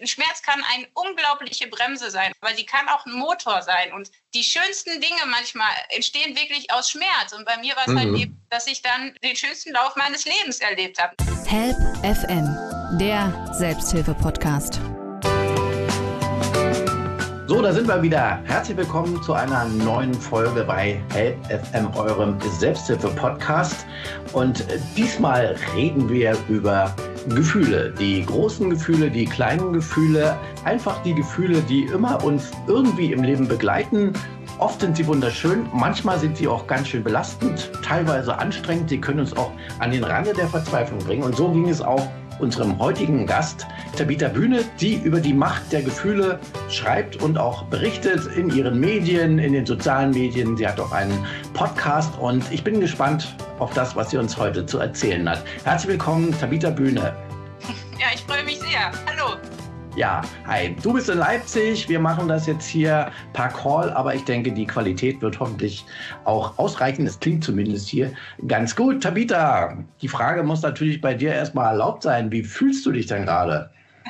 ein Schmerz kann eine unglaubliche Bremse sein, aber sie kann auch ein Motor sein. Und die schönsten Dinge manchmal entstehen wirklich aus Schmerz. Und bei mir war es halt eben, dass ich dann den schönsten Lauf meines Lebens erlebt habe. Help FM, der Selbsthilfe-Podcast. So, da sind wir wieder. Herzlich willkommen zu einer neuen Folge bei Help FM, eurem Selbsthilfe-Podcast. Und diesmal reden wir über Gefühle. Die großen Gefühle, die kleinen Gefühle, einfach die Gefühle, die immer uns irgendwie im Leben begleiten. Oft sind sie wunderschön, manchmal sind sie auch ganz schön belastend, teilweise anstrengend. Sie können uns auch an den Rande der Verzweiflung bringen. Und so ging es auch unserem heutigen Gast, Tabitha Bühne, die über die Macht der Gefühle schreibt und auch berichtet in ihren Medien, in den sozialen Medien. Sie hat auch einen Podcast und ich bin gespannt auf das, was sie uns heute zu erzählen hat. Herzlich willkommen, Tabitha Bühne. Ja, ich freue mich sehr. Hallo. Ja, hi. Du bist in Leipzig. Wir machen das jetzt hier per Call, aber ich denke, die Qualität wird hoffentlich auch ausreichen. Es klingt zumindest hier ganz gut. Tabitha, die Frage muss natürlich bei dir erstmal erlaubt sein. Wie fühlst du dich denn gerade?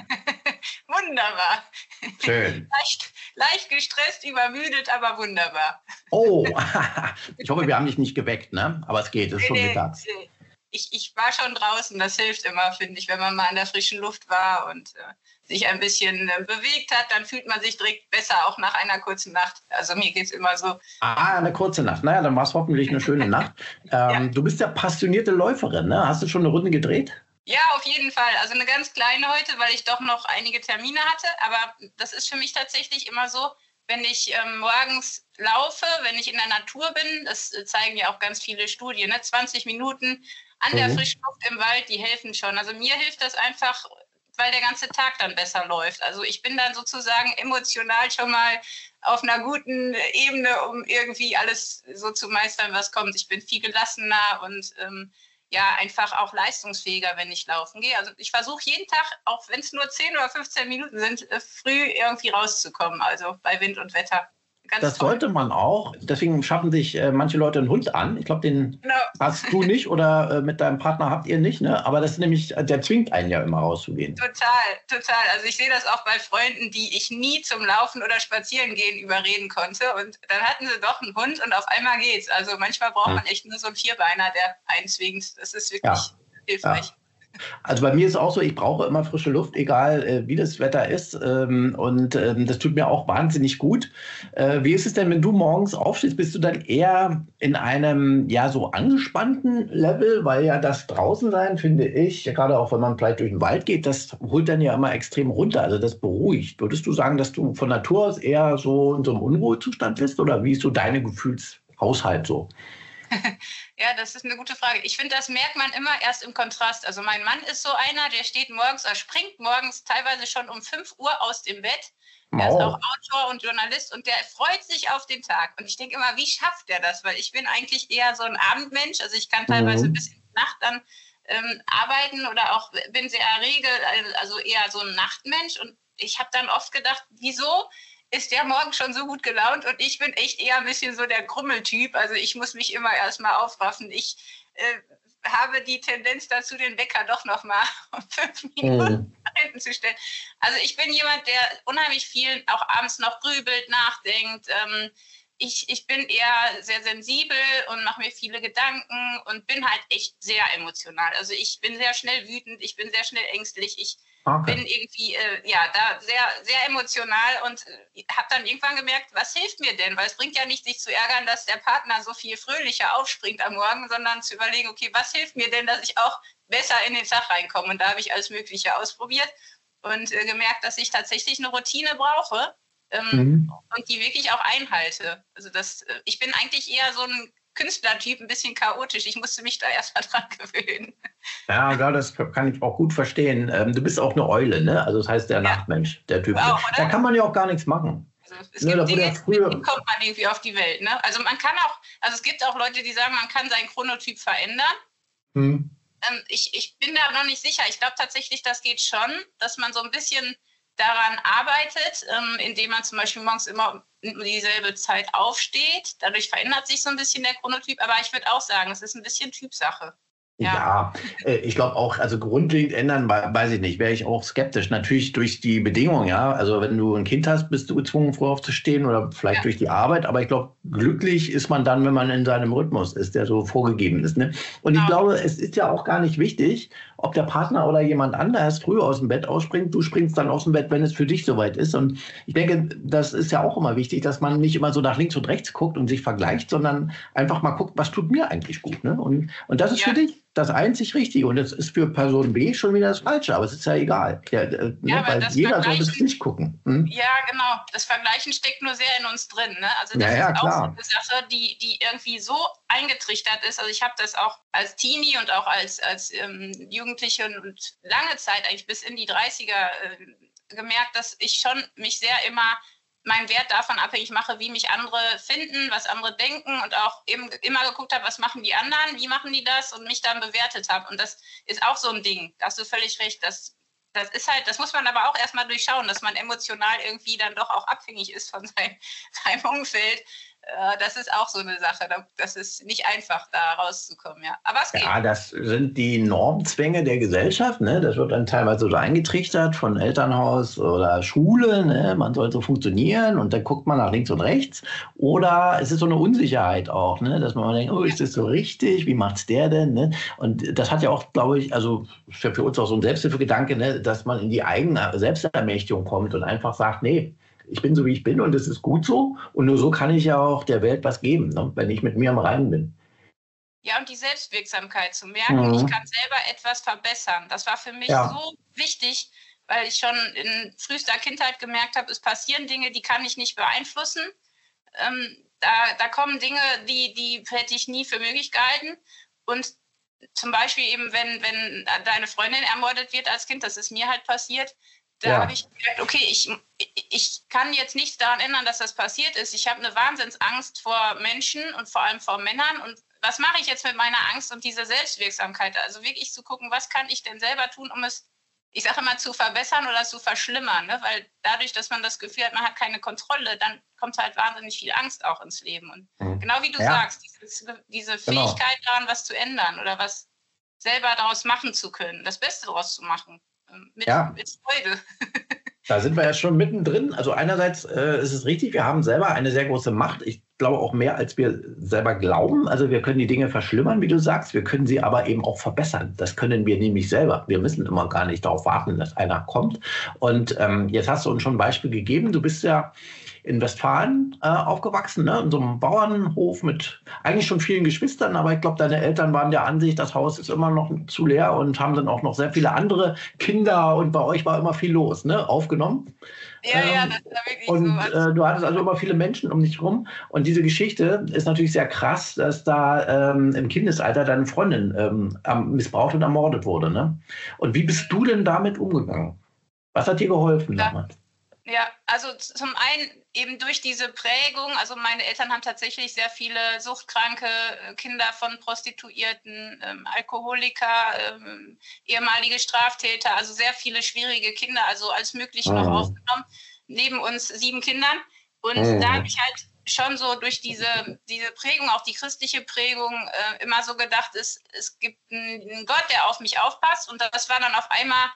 Wunderbar. Schön. Leicht gestresst, übermüdet, aber wunderbar. Oh, ich hoffe, wir haben dich nicht geweckt, ne? Aber es geht, es ist schon mittags. Ich war schon draußen, das hilft immer, finde ich, wenn man mal in der frischen Luft war und sich ein bisschen bewegt hat, dann fühlt man sich direkt besser, auch nach einer kurzen Nacht. Also mir geht es immer so. Eine kurze Nacht. Naja, dann war es hoffentlich eine schöne Nacht. Ja. Du bist ja passionierte Läuferin, ne? Hast du schon eine Runde gedreht? Ja, auf jeden Fall. Also eine ganz kleine heute, weil ich doch noch einige Termine hatte. Aber das ist für mich tatsächlich immer so, wenn ich morgens laufe, wenn ich in der Natur bin, das zeigen ja auch ganz viele Studien, ne? 20 Minuten an der frischen Luft im Wald, die helfen schon. Also mir hilft das einfach, weil der ganze Tag dann besser läuft. Also ich bin dann sozusagen emotional schon mal auf einer guten Ebene, um irgendwie alles so zu meistern, was kommt. Ich bin viel gelassener und einfach auch leistungsfähiger, wenn ich laufen gehe. Also ich versuche jeden Tag, auch wenn es nur 10 oder 15 Minuten sind, früh irgendwie rauszukommen, also bei Wind und Wetter. Das sollte man auch. Deswegen schaffen sich manche Leute einen Hund an. Ich glaube, den hast du nicht oder mit deinem Partner habt ihr nicht. Ne? Aber das ist nämlich, der zwingt einen ja immer rauszugehen. Total. Also ich sehe das auch bei Freunden, die ich nie zum Laufen oder Spazierengehen überreden konnte. Und dann hatten sie doch einen Hund und auf einmal geht's. Also manchmal braucht man echt nur so einen Vierbeiner, der einen zwingt. Das ist wirklich hilfreich. Ja. Also bei mir ist es auch so, ich brauche immer frische Luft, egal wie das Wetter ist. Das tut mir auch wahnsinnig gut. Wie ist es denn, wenn du morgens aufstehst? Bist du dann eher in einem so angespannten Level? Weil ja das Draußensein, finde ich, gerade auch wenn man vielleicht durch den Wald geht, das holt dann ja immer extrem runter. Also das beruhigt. Würdest du sagen, dass du von Natur aus eher so in so einem Unruhezustand bist? Oder wie ist so deine Gefühlshaushalt so? Ja, das ist eine gute Frage. Ich finde, das merkt man immer erst im Kontrast. Also mein Mann ist so einer, der springt morgens teilweise schon um 5 Uhr aus dem Bett. Er ist auch Autor und Journalist und der freut sich auf den Tag. Und ich denke immer, wie schafft der das? Weil ich bin eigentlich eher so ein Abendmensch. Also ich kann teilweise bis in die Nacht dann arbeiten oder auch bin sehr rege, also eher so ein Nachtmensch. Und ich habe dann oft gedacht, wieso ist der morgen schon so gut gelaunt und ich bin echt eher ein bisschen so der Grummeltyp. Also ich muss mich immer erstmal aufraffen. Ich habe die Tendenz dazu, den Wecker doch noch mal um 5 Minuten nach hinten zu stellen. Also ich bin jemand, der unheimlich viel auch abends noch grübelt, nachdenkt. Ich bin eher sehr sensibel und mache mir viele Gedanken und bin halt echt sehr emotional. Also ich bin sehr schnell wütend, ich bin sehr schnell ängstlich, ich bin irgendwie da sehr, sehr emotional und habe dann irgendwann gemerkt, was hilft mir denn? Weil es bringt ja nicht, sich zu ärgern, dass der Partner so viel fröhlicher aufspringt am Morgen, sondern zu überlegen, okay, was hilft mir denn, dass ich auch besser in den Tag reinkomme? Und da habe ich alles Mögliche ausprobiert und gemerkt, dass ich tatsächlich eine Routine brauche und die wirklich auch einhalte. Also ich bin eigentlich eher so ein Künstlertyp, ein bisschen chaotisch. Ich musste mich da erst mal dran gewöhnen. Ja, das kann ich auch gut verstehen. Du bist auch eine Eule, ne? Also das heißt der Nachtmensch, der Typ. Wow, da kann man ja auch gar nicht machen. Also es gibt Dinge, wie kommt man irgendwie auf die Welt, ne? Also es gibt auch Leute, die sagen, man kann seinen Chronotyp verändern. Ich bin da noch nicht sicher. Ich glaube tatsächlich, das geht schon, dass man so ein bisschen daran arbeitet, indem man zum Beispiel morgens immer um dieselbe Zeit aufsteht. Dadurch verändert sich so ein bisschen der Chronotyp. Aber ich würde auch sagen, es ist ein bisschen Typsache. Ja, ich glaube auch, also grundlegend ändern, weiß ich nicht, wäre ich auch skeptisch. Natürlich durch die Bedingungen, ja. Also wenn du ein Kind hast, bist du gezwungen, früh aufzustehen oder vielleicht durch die Arbeit. Aber ich glaube, glücklich ist man dann, wenn man in seinem Rhythmus ist, der so vorgegeben ist. Ne? Und ich Genau. glaube, es ist ja auch gar nicht wichtig, ob der Partner oder jemand anders früh aus dem Bett ausspringt. Du springst dann aus dem Bett, wenn es für dich soweit ist. Und ich denke, das ist ja auch immer wichtig, dass man nicht immer so nach links und rechts guckt und sich vergleicht, sondern einfach mal guckt, was tut mir eigentlich gut. Ne? Und das ist für Ja. dich das einzig Richtige. Und das ist für Person B schon wieder das Falsche, aber es ist ja egal. Weil jeder sollte für sich gucken. Ja, genau. Das Vergleichen steckt nur sehr in uns drin. Ne? Also das ist auch so eine Sache, die irgendwie so eingetrichtert ist. Also ich habe das auch als Teenie und auch als Jugendliche und lange Zeit, eigentlich bis in die 30er, gemerkt, dass ich schon mich sehr immer meinen Wert davon abhängig mache, wie mich andere finden, was andere denken und auch eben immer geguckt habe, was machen die anderen, wie machen die das und mich dann bewertet habe. Und das ist auch so ein Ding. Da hast du völlig recht. Das ist halt, das muss man aber auch erstmal durchschauen, dass man emotional irgendwie dann doch auch abhängig ist von seinem Umfeld. Das ist auch so eine Sache. Das ist nicht einfach, da rauszukommen, ja. Aber es geht. Ja, das sind die Normzwänge der Gesellschaft. Ne? Das wird dann teilweise so eingetrichtert von Elternhaus oder Schule. Ne? Man soll so funktionieren und dann guckt man nach links und rechts. Oder es ist so eine Unsicherheit auch, ne? Dass man denkt, oh, ist das so richtig? Wie macht's der denn? Ne? Und das hat ja auch, glaube ich, also für uns auch so ein Selbsthilfegedanke, ne? Dass man in die eigene Selbstermächtigung kommt und einfach sagt, nee, ich bin so, wie ich bin und es ist gut so. Und nur so kann ich ja auch der Welt was geben, ne? Wenn ich mit mir im Reinen bin. Ja, und die Selbstwirksamkeit zu merken, ich kann selber etwas verbessern. Das war für mich so wichtig, weil ich schon in frühester Kindheit gemerkt habe, es passieren Dinge, die kann ich nicht beeinflussen. Da kommen Dinge, die hätte ich nie für möglich gehalten. Und zum Beispiel eben, wenn deine Freundin ermordet wird als Kind, das ist mir halt passiert, da habe ich gedacht, okay, ich kann jetzt nichts daran ändern, dass das passiert ist. Ich habe eine Wahnsinnsangst vor Menschen und vor allem vor Männern. Und was mache ich jetzt mit meiner Angst und dieser Selbstwirksamkeit? Also wirklich zu gucken, was kann ich denn selber tun, um es, ich sage immer, zu verbessern oder zu verschlimmern. Ne? Weil dadurch, dass man das Gefühl hat, man hat keine Kontrolle, dann kommt halt wahnsinnig viel Angst auch ins Leben. Und genau wie du sagst, diese Fähigkeit daran, was zu ändern oder was selber daraus machen zu können, das Beste daraus zu machen. Mit Freude. Da sind wir ja schon mittendrin. Also einerseits ist es richtig, wir haben selber eine sehr große Macht. Ich glaube auch mehr, als wir selber glauben. Also wir können die Dinge verschlimmern, wie du sagst. Wir können sie aber eben auch verbessern. Das können wir nämlich selber. Wir müssen immer gar nicht darauf warten, dass einer kommt. Und jetzt hast du uns schon ein Beispiel gegeben. Du bist ja in Westfalen aufgewachsen, ne? In so einem Bauernhof mit eigentlich schon vielen Geschwistern, aber ich glaube, deine Eltern waren der Ansicht, das Haus ist immer noch zu leer und haben dann auch noch sehr viele andere Kinder und bei euch war immer viel los, ne? Aufgenommen. Ja, das war wirklich und so. Du hattest also immer viele Menschen um dich rum. Und diese Geschichte ist natürlich sehr krass, dass da im Kindesalter deine Freundin missbraucht und ermordet wurde. Ne? Und wie bist du denn damit umgegangen? Was hat dir geholfen damals? Ja, also zum einen eben durch diese Prägung, also meine Eltern haben tatsächlich sehr viele suchtkranke Kinder von Prostituierten, Alkoholiker, ehemalige Straftäter, also sehr viele schwierige Kinder, also alles Mögliche noch aufgenommen, neben uns 7 Kindern. Und da habe ich halt schon so durch diese Prägung, auch die christliche Prägung, immer so gedacht, es gibt einen Gott, der auf mich aufpasst. Und das war dann auf einmal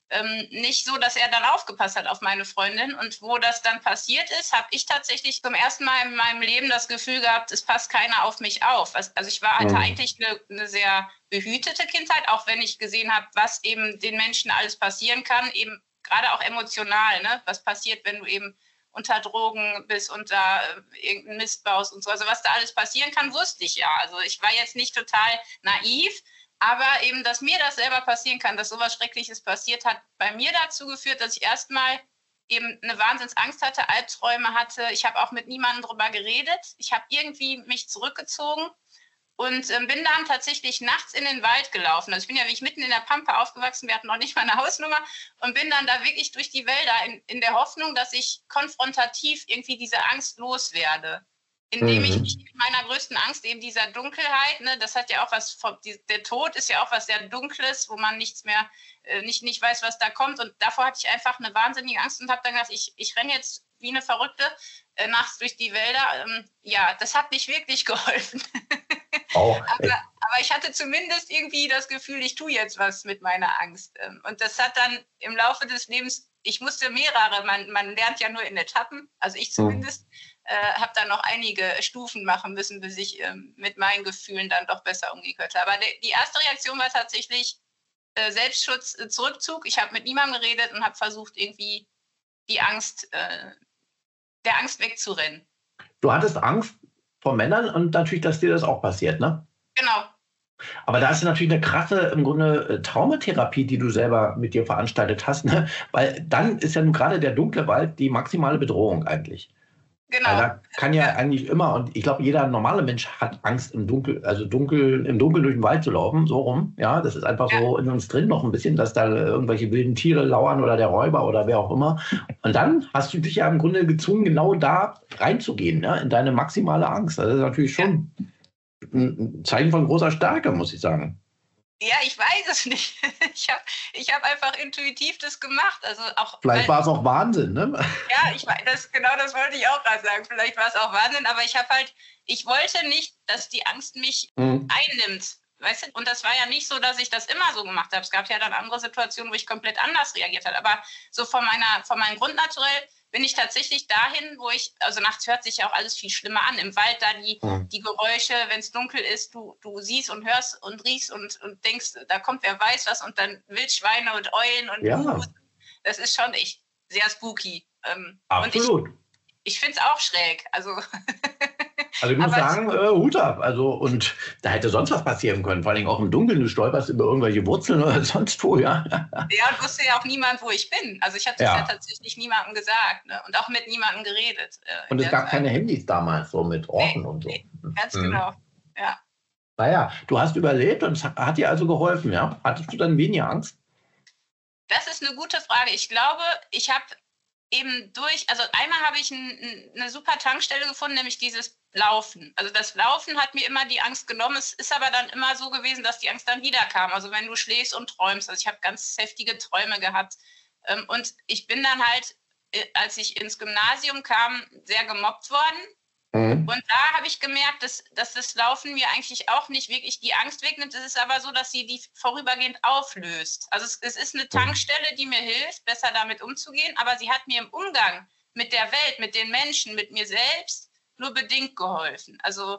nicht so, dass er dann aufgepasst hat auf meine Freundin. Und wo das dann passiert ist, habe ich tatsächlich zum ersten Mal in meinem Leben das Gefühl gehabt, es passt keiner auf mich auf. Also ich hatte eigentlich eine sehr behütete Kindheit, auch wenn ich gesehen habe, was eben den Menschen alles passieren kann, eben gerade auch emotional, ne? Was passiert, wenn du eben unter Drogen bist und da irgendeinen Mist baust und so. Also was da alles passieren kann, wusste ich ja. Also ich war jetzt nicht total naiv, aber eben, dass mir das selber passieren kann, dass sowas Schreckliches passiert, hat bei mir dazu geführt, dass ich erstmal eben eine Wahnsinnsangst hatte, Albträume hatte. Ich habe auch mit niemandem drüber geredet. Ich habe irgendwie mich zurückgezogen und bin dann tatsächlich nachts in den Wald gelaufen. Also ich bin ja wie ich mitten in der Pampa aufgewachsen, wir hatten noch nicht mal eine Hausnummer und bin dann da wirklich durch die Wälder in der Hoffnung, dass ich konfrontativ irgendwie diese Angst loswerde. Indem ich mich mit meiner größten Angst, eben dieser Dunkelheit, ne, das hat ja auch was, der Tod ist ja auch was sehr Dunkles, wo man nichts mehr, nicht weiß, was da kommt. Und davor hatte ich einfach eine wahnsinnige Angst und habe dann gedacht, ich renne jetzt wie eine Verrückte nachts durch die Wälder. Ja, das hat nicht wirklich geholfen. Oh, aber ich hatte zumindest irgendwie das Gefühl, ich tue jetzt was mit meiner Angst. Und das hat dann im Laufe des Lebens, ich musste mehrere, man lernt ja nur in Etappen, also ich zumindest, habe dann noch einige Stufen machen müssen, bis ich mit meinen Gefühlen dann doch besser umgehen konnte. Aber die erste Reaktion war tatsächlich Selbstschutz, Zurückzug. Ich habe mit niemandem geredet und habe versucht, irgendwie der Angst wegzurennen. Du hattest Angst vor Männern und natürlich, dass dir das auch passiert, ne? Genau. Aber da ist natürlich eine krasse, im Grunde, Traumatherapie, die du selber mit dir veranstaltet hast, ne? Weil dann ist ja nun gerade der dunkle Wald die maximale Bedrohung eigentlich. Genau. Weil da kann ja eigentlich immer, und ich glaube, jeder normale Mensch hat Angst im Dunkeln, also im Dunkeln durch den Wald zu laufen, so rum. Ja, das ist einfach so in uns drin noch ein bisschen, dass da irgendwelche wilden Tiere lauern oder der Räuber oder wer auch immer. Und dann hast du dich ja im Grunde gezwungen, genau da reinzugehen, ne? In deine maximale Angst. Das ist natürlich schon ein Zeichen von großer Stärke, muss ich sagen. Ja, ich weiß es nicht. Ich hab einfach intuitiv das gemacht. Also auch, Vielleicht war es auch Wahnsinn, ne? Ja, das wollte ich auch gerade sagen. Vielleicht war es auch Wahnsinn, aber ich wollte nicht, dass die Angst mich einnimmt. Weißt du? Und das war ja nicht so, dass ich das immer so gemacht habe. Es gab ja dann andere Situationen, wo ich komplett anders reagiert habe. Aber so von meinem Grundnaturell bin ich tatsächlich dahin, also nachts hört sich ja auch alles viel schlimmer an. Im Wald da die Geräusche, wenn es dunkel ist, du siehst und hörst und riechst und denkst, da kommt wer weiß was und dann Wildschweine und Eulen und das ist schon echt sehr spooky. Absolut. Und ich finde es auch schräg. Also ich muss sagen, Hut ab. Also, und da hätte sonst was passieren können. Vor allem auch im Dunkeln, du stolperst über irgendwelche Wurzeln oder sonst wo, ja. Ja, und wusste ja auch niemand, wo ich bin. Also ich hatte es ja tatsächlich niemandem gesagt, ne? Und auch mit niemandem geredet. Und es gab keine Handys damals, so mit Orten und so. Nee, ganz genau, ja. Naja, du hast überlebt und es hat dir also geholfen, ja? Hattest du dann weniger Angst? Das ist eine gute Frage. Ich glaube, ich habe eben also einmal habe ich eine super Tankstelle gefunden, nämlich dieses Laufen. Also das Laufen hat mir immer die Angst genommen. Es ist aber dann immer so gewesen, dass die Angst dann wieder kam. Also wenn du schläfst und träumst. Also ich habe ganz heftige Träume gehabt. Und ich bin dann halt, als ich ins Gymnasium kam, sehr gemobbt worden. Und da habe ich gemerkt, dass das Laufen mir eigentlich auch nicht wirklich die Angst wegnimmt. Es ist aber so, dass sie die vorübergehend auflöst. Also es ist eine Tankstelle, die mir hilft, besser damit umzugehen. Aber sie hat mir im Umgang mit der Welt, mit den Menschen, mit mir selbst nur bedingt geholfen. Also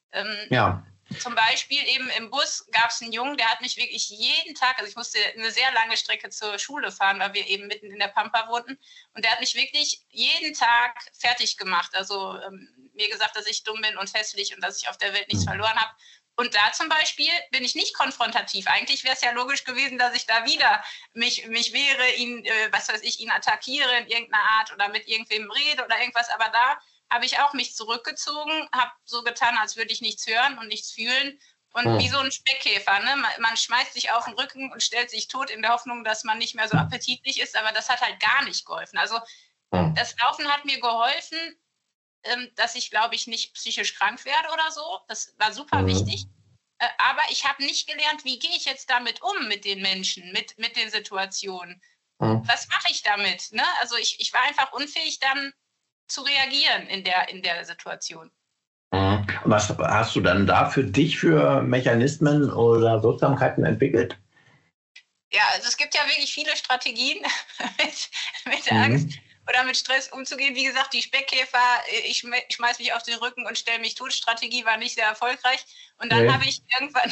zum Beispiel eben im Bus gab es einen Jungen, der hat mich wirklich jeden Tag, also ich musste eine sehr lange Strecke zur Schule fahren, weil wir eben mitten in der Pampa wohnten. Und der hat mich wirklich jeden Tag fertig gemacht. Also mir gesagt, dass ich dumm bin und hässlich und dass ich auf der Welt nichts verloren habe. Und da zum Beispiel bin ich nicht konfrontativ. Eigentlich wäre es ja logisch gewesen, dass ich da wieder mich wehre, ihn attackiere in irgendeiner Art oder mit irgendwem rede oder irgendwas. Aber da habe ich auch mich zurückgezogen, habe so getan, als würde ich nichts hören und nichts fühlen. Und wie so ein Speckkäfer, ne? Man schmeißt sich auf den Rücken und stellt sich tot in der Hoffnung, dass man nicht mehr so appetitlich ist. Aber das hat halt gar nicht geholfen. Also das Laufen hat mir geholfen, dass ich, glaube ich, nicht psychisch krank werde oder so. Das war super wichtig. Aber ich habe nicht gelernt, wie gehe ich jetzt damit um, mit den Menschen, mit den Situationen. Was mache ich damit? Ne? Also ich war einfach unfähig, dann zu reagieren in der Situation. Was hast du dann da für dich für Mechanismen oder Wirksamkeiten entwickelt? Ja, also es gibt ja wirklich viele Strategien mit Angst oder mit Stress umzugehen. Wie gesagt, die Speckkäfer, ich schmeiß mich auf den Rücken und stelle mich tot. Strategie war nicht sehr erfolgreich. Und dann habe ich irgendwann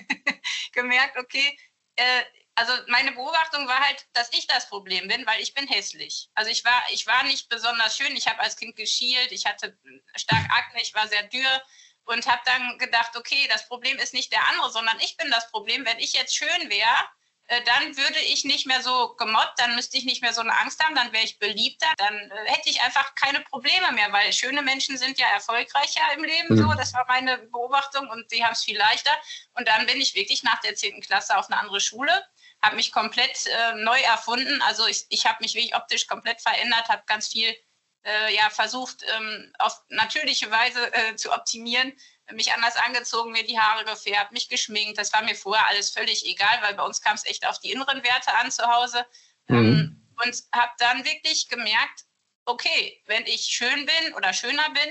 gemerkt, okay, also meine Beobachtung war halt, dass ich das Problem bin, weil ich bin hässlich. Also ich war nicht besonders schön. Ich habe als Kind geschielt, ich hatte stark Akne, ich war sehr dürr und habe dann gedacht, okay, das Problem ist nicht der andere, sondern ich bin das Problem. Wenn ich jetzt schön wäre, dann würde ich nicht mehr so gemobbt, dann müsste ich nicht mehr so eine Angst haben, dann wäre ich beliebter, dann hätte ich einfach keine Probleme mehr, weil schöne Menschen sind ja erfolgreicher im Leben, so, das war meine Beobachtung und die haben es viel leichter. Und dann bin ich wirklich nach der 10. Klasse auf eine andere Schule, habe mich komplett neu erfunden, also ich habe mich wirklich optisch komplett verändert, habe ganz viel versucht, auf natürliche Weise zu optimieren, mich anders angezogen, mir die Haare gefärbt, mich geschminkt. Das war mir vorher alles völlig egal, weil bei uns kam es echt auf die inneren Werte an zu Hause. Und habe dann wirklich gemerkt, okay, wenn ich schön bin oder schöner bin,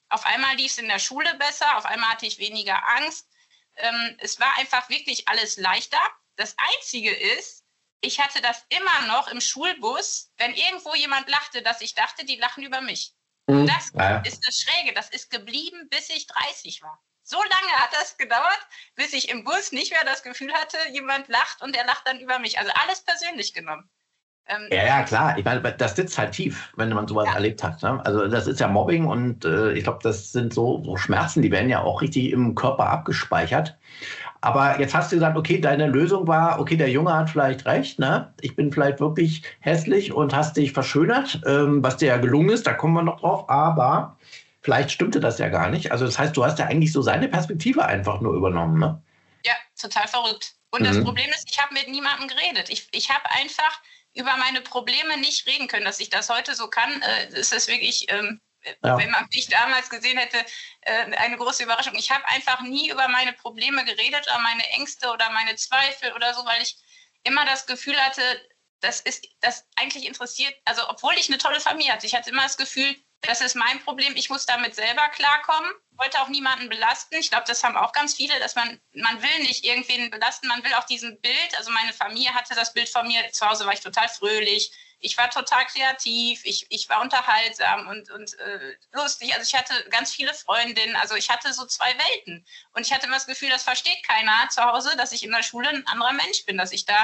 Auf einmal lief es in der Schule besser, auf einmal hatte ich weniger Angst. Es war einfach wirklich alles leichter. Das Einzige ist, ich hatte das immer noch im Schulbus, wenn irgendwo jemand lachte, dass ich dachte, die lachen über mich. Und das ist das Schräge, das ist geblieben, bis ich 30 war. So lange hat das gedauert, bis ich im Bus nicht mehr das Gefühl hatte, jemand lacht und er lacht dann über mich. Also alles persönlich genommen. Ja, klar. Ich meine, das sitzt halt tief, wenn man sowas erlebt hat. Ne? Also das ist ja Mobbing und ich glaube, das sind so Schmerzen, die werden ja auch richtig im Körper abgespeichert. Aber jetzt hast du gesagt, okay, deine Lösung war, okay, der Junge hat vielleicht recht, ne? Ich bin vielleicht wirklich hässlich und hast dich verschönert, was dir ja gelungen ist, da kommen wir noch drauf, aber vielleicht stimmte das ja gar nicht. Also das heißt, du hast ja eigentlich so seine Perspektive einfach nur übernommen, ne? Ja, total verrückt. Und das Problem ist, ich habe mit niemandem geredet. Ich habe einfach über meine Probleme nicht reden können. Dass ich das heute so kann, ist das wirklich... wenn man mich damals gesehen hätte, eine große Überraschung. Ich habe einfach nie über meine Probleme geredet oder meine Ängste oder meine Zweifel oder so, weil ich immer das Gefühl hatte, das eigentlich interessiert, also obwohl ich eine tolle Familie hatte, ich hatte immer das Gefühl, das ist mein Problem, ich muss damit selber klarkommen, wollte auch niemanden belasten. Ich glaube, das haben auch ganz viele, dass man will nicht irgendwen belasten, man will auch diesen Bild, also meine Familie hatte das Bild von mir, zu Hause war ich total fröhlich, ich war total kreativ, ich war unterhaltsam und lustig. Also ich hatte ganz viele Freundinnen, also ich hatte so zwei Welten. Und ich hatte immer das Gefühl, das versteht keiner zu Hause, dass ich in der Schule ein anderer Mensch bin, dass ich da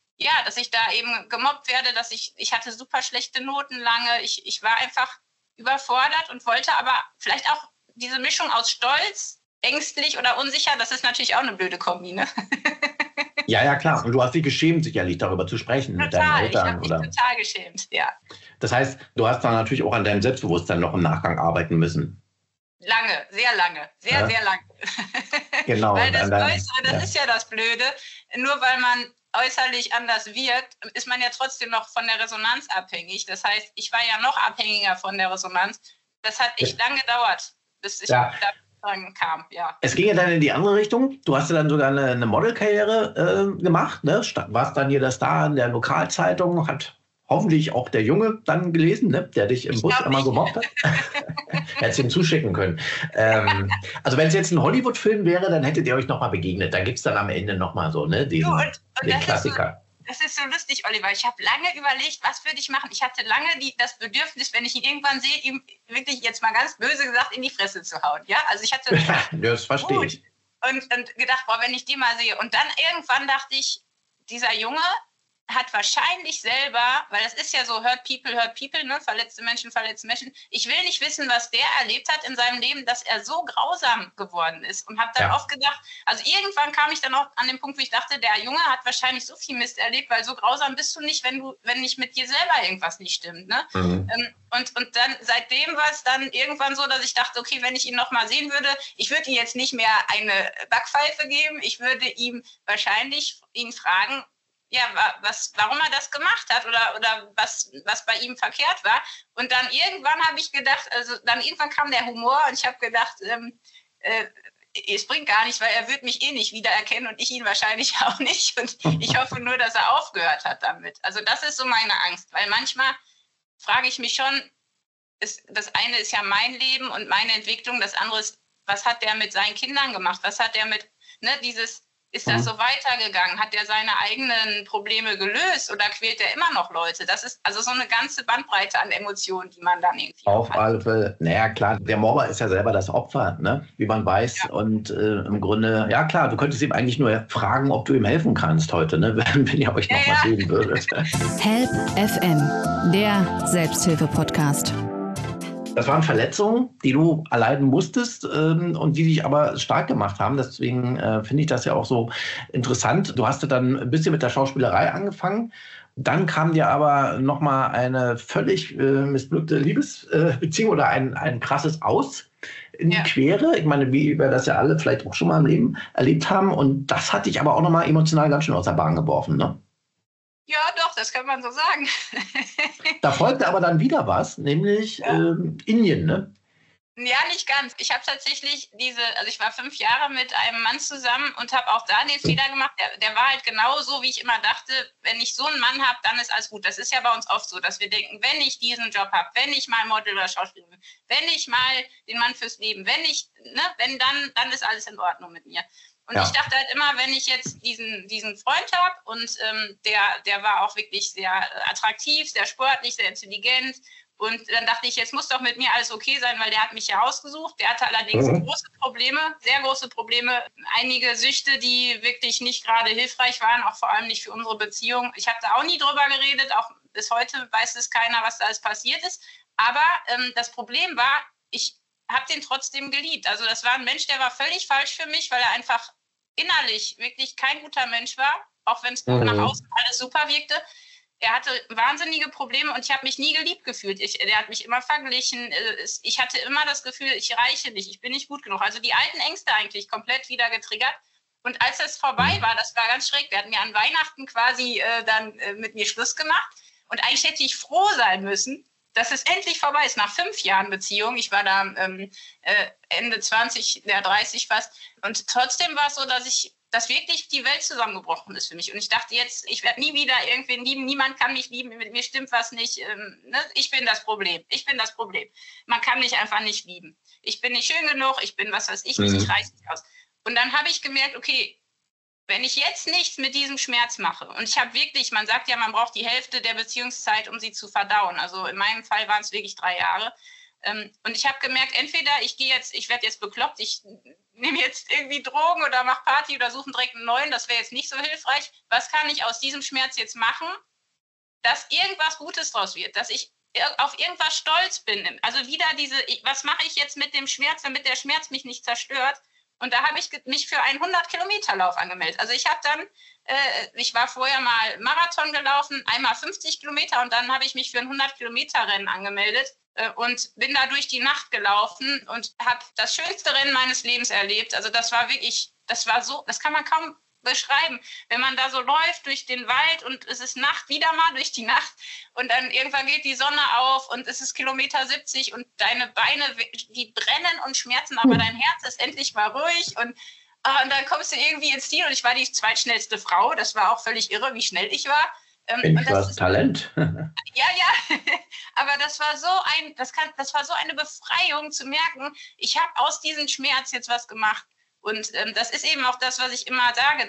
eben gemobbt werde, dass ich hatte super schlechte Noten lange. Ich war einfach überfordert und wollte aber vielleicht auch diese Mischung aus Stolz, ängstlich oder unsicher, das ist natürlich auch eine blöde Kombi, ne? Ja, klar. Und du hast dich geschämt, sicherlich darüber zu sprechen mit deinen Eltern. Ich habe mich total geschämt, ja. Das heißt, du hast dann natürlich auch an deinem Selbstbewusstsein noch im Nachgang arbeiten müssen. Lange, sehr lange, sehr lange. Genau. Weil das Äußere, das ist ja das Blöde. Nur weil man äußerlich anders wirkt, ist man ja trotzdem noch von der Resonanz abhängig. Das heißt, ich war ja noch abhängiger von der Resonanz. Das hat echt lange gedauert, bis ich da kam, ja. Es ging ja dann in die andere Richtung. Du hast ja dann sogar eine Modelkarriere gemacht, ne? Warst dann hier der Star in der Lokalzeitung, hat hoffentlich auch der Junge dann gelesen, ne? Der dich im Bus immer gemobbt hat. Hättest ihm zuschicken können. Also wenn es jetzt ein Hollywood-Film wäre, dann hättet ihr euch nochmal begegnet. Da gibt es dann am Ende nochmal so, ne? Den Klassiker. Das ist so lustig, Oliver. Ich habe lange überlegt, was würde ich machen. Ich hatte lange das Bedürfnis, wenn ich ihn irgendwann sehe, ihm wirklich jetzt mal ganz böse gesagt in die Fresse zu hauen. Ja, also ich hatte das verstehe ich. Und gedacht, boah, wenn ich die mal sehe. Und dann irgendwann dachte ich, dieser Junge hat wahrscheinlich selber, weil das ist ja so, hurt people, ne? Verletzte Menschen. Ich will nicht wissen, was der erlebt hat in seinem Leben, dass er so grausam geworden ist. Und habe dann oft gedacht, also irgendwann kam ich dann auch an den Punkt, wo ich dachte, der Junge hat wahrscheinlich so viel Mist erlebt, weil so grausam bist du nicht, wenn nicht mit dir selber irgendwas nicht stimmt. Ne? Und dann seitdem war es dann irgendwann so, dass ich dachte, okay, wenn ich ihn noch mal sehen würde, ich würde ihm jetzt nicht mehr eine Backpfeife geben, ich würde ihn fragen, ja, warum er das gemacht hat oder was bei ihm verkehrt war. Und dann irgendwann habe ich gedacht, irgendwann kam der Humor und ich habe gedacht, es bringt gar nichts, weil er wird mich eh nicht wiedererkennen und ich ihn wahrscheinlich auch nicht. Und ich hoffe nur, dass er aufgehört hat damit. Also das ist so meine Angst, weil manchmal frage ich mich schon, das eine ist ja mein Leben und meine Entwicklung, das andere ist, was hat der mit seinen Kindern gemacht? Was hat der mit, ne, ist das so weitergegangen? Hat er seine eigenen Probleme gelöst oder quält er immer noch Leute? Das ist also so eine ganze Bandbreite an Emotionen, die man dann irgendwie auf alle Fälle. Naja, klar, der Mobber ist ja selber das Opfer, ne? Wie man weiß. Ja. Und im Grunde, ja klar, du könntest ihm eigentlich nur fragen, ob du ihm helfen kannst heute, ne? Wenn ihr euch noch mal sehen würdet. Help FM, der Selbsthilfe-Podcast. Das waren Verletzungen, die du erleiden musstest und die dich aber stark gemacht haben. Deswegen finde ich das ja auch so interessant. Du hast ja dann ein bisschen mit der Schauspielerei angefangen. Dann kam dir aber nochmal eine völlig missglückte Liebesbeziehung oder ein krasses Aus in die Quere. Ich meine, wie wir das ja alle vielleicht auch schon mal im Leben erlebt haben. Und das hat dich aber auch nochmal emotional ganz schön aus der Bahn geworfen, ne? Ja, doch, das kann man so sagen. Da folgte aber dann wieder was, nämlich Indien, ne? Ja, nicht ganz. Ich habe tatsächlich also ich war 5 Jahre mit einem Mann zusammen und habe auch da den Fehler gemacht. Der war halt genau so, wie ich immer dachte, wenn ich so einen Mann habe, dann ist alles gut. Das ist ja bei uns oft so, dass wir denken, wenn ich diesen Job habe, wenn ich mal Model oder Schauspielerin bin, wenn ich mal den Mann fürs Leben, wenn dann ist alles in Ordnung mit mir. Und ich dachte halt immer, wenn ich jetzt diesen Freund habe und der war auch wirklich sehr attraktiv, sehr sportlich, sehr intelligent. Und dann dachte ich, jetzt muss doch mit mir alles okay sein, weil der hat mich ja ausgesucht. Der hatte allerdings große Probleme, sehr große Probleme. Einige Süchte, die wirklich nicht gerade hilfreich waren, auch vor allem nicht für unsere Beziehung. Ich habe da auch nie drüber geredet, auch bis heute weiß es keiner, was da alles passiert ist. Aber das Problem war, ich habe den trotzdem geliebt. Also das war ein Mensch, der war völlig falsch für mich, weil er einfach innerlich wirklich kein guter Mensch war, auch wenn es nach außen alles super wirkte. Er hatte wahnsinnige Probleme und ich habe mich nie geliebt gefühlt. Der hat mich immer verglichen. Ich hatte immer das Gefühl, ich reiche nicht, ich bin nicht gut genug. Also die alten Ängste eigentlich komplett wieder getriggert. Und als das vorbei war, das war ganz schräg. Wir hatten ja an Weihnachten quasi dann mit mir Schluss gemacht. Und eigentlich hätte ich froh sein müssen, dass es endlich vorbei ist, nach 5 Jahren Beziehung. Ich war da Ende 20, 30 fast. Und trotzdem war es so, dass wirklich die Welt zusammengebrochen ist für mich. Und ich dachte jetzt, ich werde nie wieder irgendwen lieben. Niemand kann mich lieben. Mit mir stimmt was nicht. Ich bin das Problem. Man kann mich einfach nicht lieben. Ich bin nicht schön genug. Ich bin was weiß ich nicht. Ich reiß nicht aus. Und dann habe ich gemerkt, okay, wenn ich jetzt nichts mit diesem Schmerz mache, und ich habe wirklich, man sagt ja, man braucht die Hälfte der Beziehungszeit, um sie zu verdauen. Also in meinem Fall waren es wirklich 3 Jahre. Und ich habe gemerkt, entweder ich werde jetzt bekloppt, ich nehme jetzt irgendwie Drogen oder mache Party oder suche direkt einen neuen, das wäre jetzt nicht so hilfreich. Was kann ich aus diesem Schmerz jetzt machen, dass irgendwas Gutes draus wird, dass ich auf irgendwas stolz bin. Also wieder was mache ich jetzt mit dem Schmerz, damit der Schmerz mich nicht zerstört? Und da habe ich mich für einen 100-Kilometer-Lauf angemeldet. Also ich war vorher mal Marathon gelaufen, einmal 50 Kilometer und dann habe ich mich für ein 100-Kilometer-Rennen angemeldet und bin da durch die Nacht gelaufen und habe das schönste Rennen meines Lebens erlebt. Also das kann man kaum beschreiben, wenn man da so läuft durch den Wald und es ist Nacht, wieder mal durch die Nacht und dann irgendwann geht die Sonne auf und es ist Kilometer 70 und deine Beine, die brennen und schmerzen, aber dein Herz ist endlich mal ruhig und dann kommst du irgendwie ins Ziel und ich war die zweitschnellste Frau, das war auch völlig irre, wie schnell ich war. Ich war das Talent. Ja, aber das war so eine Befreiung zu merken, ich habe aus diesem Schmerz jetzt was gemacht. Und das ist eben auch das, was ich immer sage.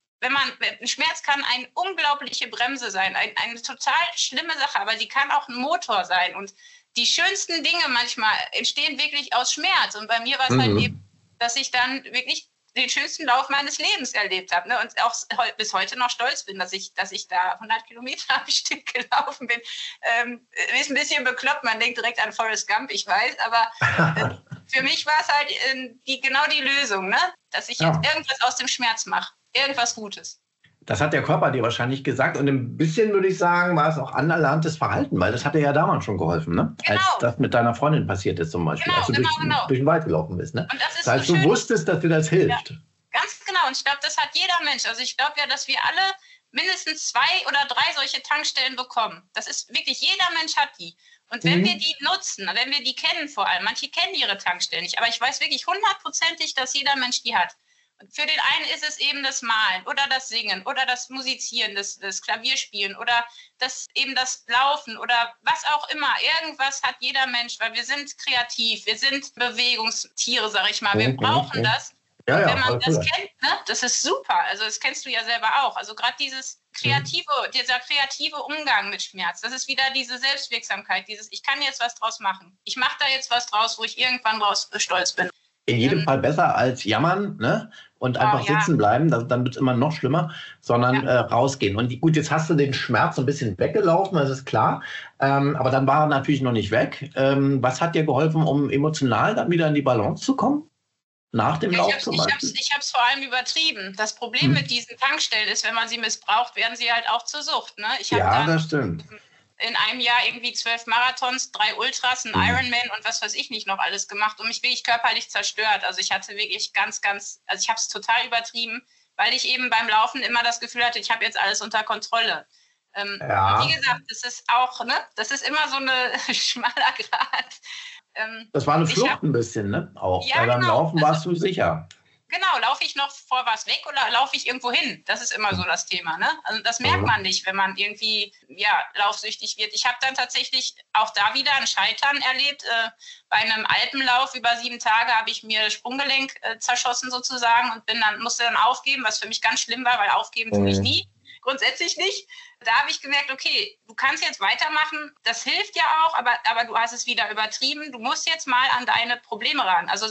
Ein Schmerz kann eine unglaubliche Bremse sein, eine total schlimme Sache, aber sie kann auch ein Motor sein. Und die schönsten Dinge manchmal entstehen wirklich aus Schmerz. Und bei mir war es halt eben, dass ich dann wirklich den schönsten Lauf meines Lebens erlebt habe, ne? Und auch bis heute noch stolz bin, dass ich da 100 Kilometer am Stück gelaufen bin. Ist ein bisschen bekloppt, man denkt direkt an Forrest Gump, ich weiß, aber für mich war es halt genau die Lösung, ne? Dass ich jetzt irgendwas aus dem Schmerz mache, irgendwas Gutes. Das hat der Körper dir wahrscheinlich gesagt und ein bisschen, würde ich sagen, war es auch anerlerntes Verhalten, weil das hat dir ja damals schon geholfen, ne? Genau. Als das mit deiner Freundin passiert ist zum Beispiel, als du durch den Wald gelaufen bist, ne? Und das ist als so du schön, wusstest, dass dir das hilft. Ja, ganz genau. Und ich glaube, das hat jeder Mensch. Also ich glaube ja, dass wir alle mindestens 2 oder 3 solche Tankstellen bekommen. Das ist wirklich, jeder Mensch hat die. Und wenn wir die nutzen, wenn wir die kennen vor allem, manche kennen ihre Tankstellen nicht, aber ich weiß wirklich 100%ig, dass jeder Mensch die hat. Und für den einen ist es eben das Malen oder das Singen oder das Musizieren, das Klavierspielen oder das Laufen oder was auch immer. Irgendwas hat jeder Mensch, weil wir sind kreativ, wir sind Bewegungstiere, sag ich mal. Wir brauchen das. Ja, wenn man das kennt, ne, das ist super. Also das kennst du ja selber auch. Also gerade dieser kreative Umgang mit Schmerz, das ist wieder diese Selbstwirksamkeit, ich kann jetzt was draus machen. Ich mache da jetzt was draus, wo ich irgendwann draus stolz bin. In jedem Fall besser als jammern, ne? Und einfach sitzen bleiben, dann wird es immer noch schlimmer, sondern rausgehen. Und gut, jetzt hast du den Schmerz so ein bisschen weggelaufen, das ist klar. Aber dann war er natürlich noch nicht weg. Was hat dir geholfen, um emotional dann wieder in die Balance zu kommen? Nach dem Lauf zum Beispiel? Ich habe es vor allem übertrieben. Das Problem mit diesen Tankstellen ist, wenn man sie missbraucht, werden sie halt auch zur Sucht. Ne? Das stimmt. In einem Jahr irgendwie 12 Marathons, 3 Ultras, ein Ironman und was weiß ich nicht noch alles gemacht und mich wirklich körperlich zerstört. Also ich hatte wirklich also ich habe es total übertrieben, weil ich eben beim Laufen immer das Gefühl hatte, ich habe jetzt alles unter Kontrolle. Wie gesagt, das ist auch, ne, das ist immer so eine schmaler Grat. Das war eine Flucht ein bisschen, ne? Auch. Ja, weil beim genau. Laufen warst du sicher. Genau, laufe ich noch vor was weg oder laufe ich irgendwo hin? Das ist immer so das Thema, ne? Also das merkt man nicht, wenn man irgendwie laufsüchtig wird. Ich habe dann tatsächlich auch da wieder ein Scheitern erlebt. Bei einem Alpenlauf über 7 Tage habe ich mir das Sprunggelenk zerschossen sozusagen und musste dann aufgeben, was für mich ganz schlimm war, weil aufgeben tue ich nie. Grundsätzlich nicht. Da habe ich gemerkt, okay, du kannst jetzt weitermachen, das hilft ja auch, aber du hast es wieder übertrieben. Du musst jetzt mal an deine Probleme ran. Also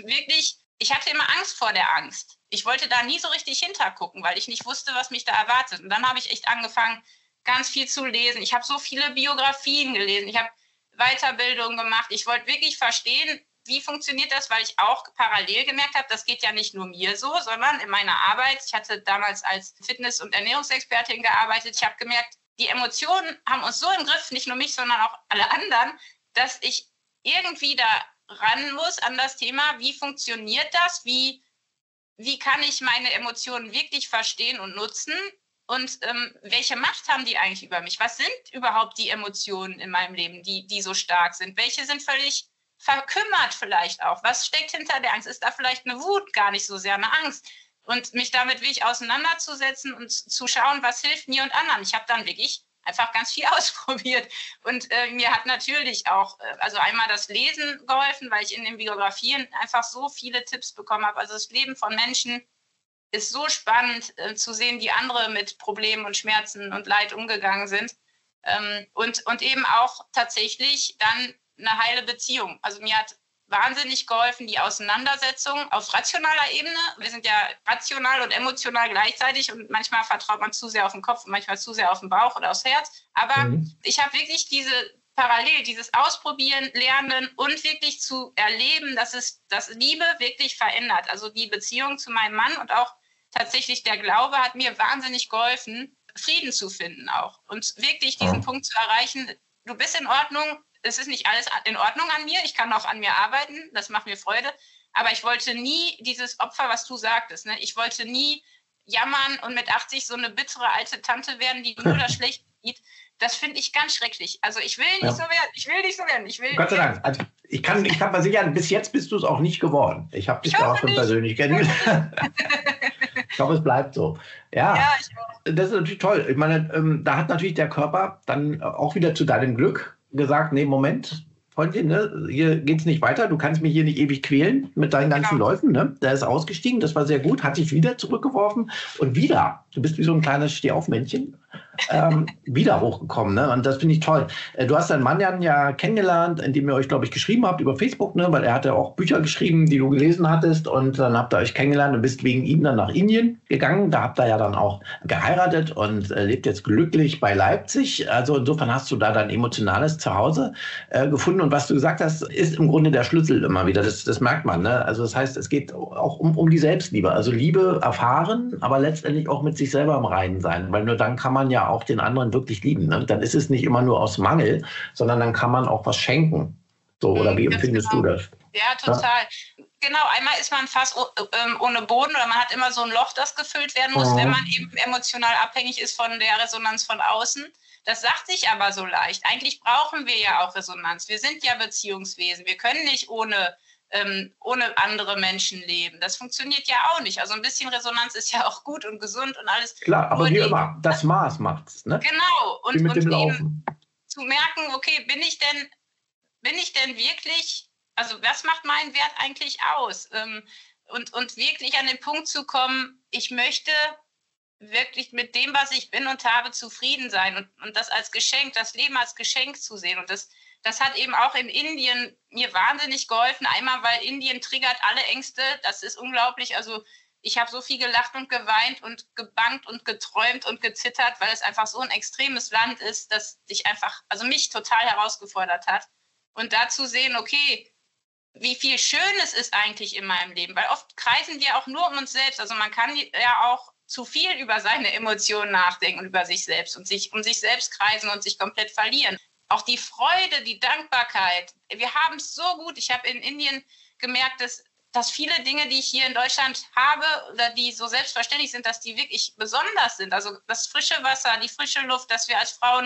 ich hatte immer Angst vor der Angst. Ich wollte da nie so richtig hintergucken, weil ich nicht wusste, was mich da erwartet. Und dann habe ich echt angefangen, ganz viel zu lesen. Ich habe so viele Biografien gelesen. Ich habe Weiterbildung gemacht. Ich wollte wirklich verstehen, wie funktioniert das, weil ich auch parallel gemerkt habe, das geht ja nicht nur mir so, sondern in meiner Arbeit. Ich hatte damals als Fitness- und Ernährungsexpertin gearbeitet. Ich habe gemerkt, die Emotionen haben uns so im Griff, nicht nur mich, sondern auch alle anderen, dass ich irgendwie da ran muss an das Thema, wie funktioniert das, wie kann ich meine Emotionen wirklich verstehen und nutzen und welche Macht haben die eigentlich über mich? Was sind überhaupt die Emotionen in meinem Leben, die so stark sind? Welche sind völlig verkümmert vielleicht auch? Was steckt hinter der Angst? Ist da vielleicht eine Wut, gar nicht so sehr eine Angst? Und mich damit wirklich auseinanderzusetzen und zu schauen, was hilft mir und anderen. Ich habe dann wirklich einfach ganz viel ausprobiert. Und mir hat natürlich auch, also einmal das Lesen geholfen, weil ich in den Biografien einfach so viele Tipps bekommen habe. Also das Leben von Menschen ist so spannend zu sehen, wie andere mit Problemen und Schmerzen und Leid umgegangen sind. Und eben auch tatsächlich dann eine heile Beziehung. Also mir hat wahnsinnig geholfen, die Auseinandersetzung auf rationaler Ebene. Wir sind ja rational und emotional gleichzeitig und manchmal vertraut man zu sehr auf den Kopf und manchmal zu sehr auf den Bauch oder aufs Herz. Aber ich habe wirklich dieses Ausprobieren, Lernen und wirklich zu erleben, dass Liebe wirklich verändert. Also die Beziehung zu meinem Mann und auch tatsächlich der Glaube hat mir wahnsinnig geholfen, Frieden zu finden auch. Und wirklich diesen Punkt zu erreichen, du bist in Ordnung, es ist nicht alles in Ordnung an mir, ich kann auch an mir arbeiten, das macht mir Freude, aber ich wollte nie dieses Opfer, was du sagtest, ne? Ich wollte nie jammern und mit 80 so eine bittere alte Tante werden, die nur das Schlechte sieht. Das finde ich ganz schrecklich. Also ich will nicht so werden. Gott sei Dank. Also ich kann versichern, bis jetzt bist du es auch nicht geworden. Ich habe dich ja auch schon persönlich kennengelernt. Ich hoffe, es bleibt so. Ja, ich auch. Das ist natürlich toll. Ich meine, da hat natürlich der Körper dann auch wieder zu deinem Glück gesagt, nee, Moment, Freundin, ne, hier geht's nicht weiter, du kannst mich hier nicht ewig quälen mit deinen ganzen Läufen. Ne? Der ist ausgestiegen, das war sehr gut, hat sich wieder zurückgeworfen und wieder, du bist wie so ein kleines Stehaufmännchen, wieder hochgekommen. Ne? Und das finde ich toll. Du hast deinen Mann ja kennengelernt, indem ihr euch, glaube ich, geschrieben habt über Facebook, ne? Weil er hatte auch Bücher geschrieben, die du gelesen hattest und dann habt ihr euch kennengelernt und bist wegen ihm dann nach Indien gegangen. Da habt ihr ja dann auch geheiratet und lebt jetzt glücklich bei Leipzig. Also insofern hast du da dein emotionales Zuhause gefunden und was du gesagt hast, ist im Grunde der Schlüssel immer wieder. Das merkt man. Ne? Also das heißt, es geht auch um die Selbstliebe. Also Liebe erfahren, aber letztendlich auch mit sich selber im Reinen sein, weil nur dann kann man ja auch den anderen wirklich lieben. Ne? Dann ist es nicht immer nur aus Mangel, sondern dann kann man auch was schenken. So, oder wie empfindest du das? Ja, total. Ja? Genau, einmal ist man fast ohne Boden oder man hat immer so ein Loch, das gefüllt werden muss, wenn man eben emotional abhängig ist von der Resonanz von außen. Das sagt sich aber so leicht. Eigentlich brauchen wir ja auch Resonanz. Wir sind ja Beziehungswesen. Wir können nicht ohne andere Menschen leben. Das funktioniert ja auch nicht. Also ein bisschen Resonanz ist ja auch gut und gesund und alles. Klar, aber wie immer, das Maß macht's. Ne? Genau. Und mit dem eben zu merken, okay, bin ich denn wirklich, also was macht meinen Wert eigentlich aus? Und wirklich an den Punkt zu kommen, ich möchte wirklich mit dem, was ich bin und habe, zufrieden sein und das als Geschenk, das Leben als Geschenk zu sehen. Und das hat eben auch in Indien mir wahnsinnig geholfen. Einmal, weil Indien triggert alle Ängste. Das ist unglaublich. Also ich habe so viel gelacht und geweint und gebangt und geträumt und gezittert, weil es einfach so ein extremes Land ist, das mich total herausgefordert hat. Und da zu sehen, okay, wie viel Schönes ist eigentlich in meinem Leben. Weil oft kreisen wir auch nur um uns selbst. Also man kann ja auch zu viel über seine Emotionen nachdenken und über sich selbst und sich um sich selbst kreisen und sich komplett verlieren. Auch die Freude, die Dankbarkeit. Wir haben es so gut. Ich habe in Indien gemerkt, dass dass viele Dinge, die ich hier in Deutschland habe oder die so selbstverständlich sind, dass die wirklich besonders sind. Also das frische Wasser, die frische Luft, dass wir als Frauen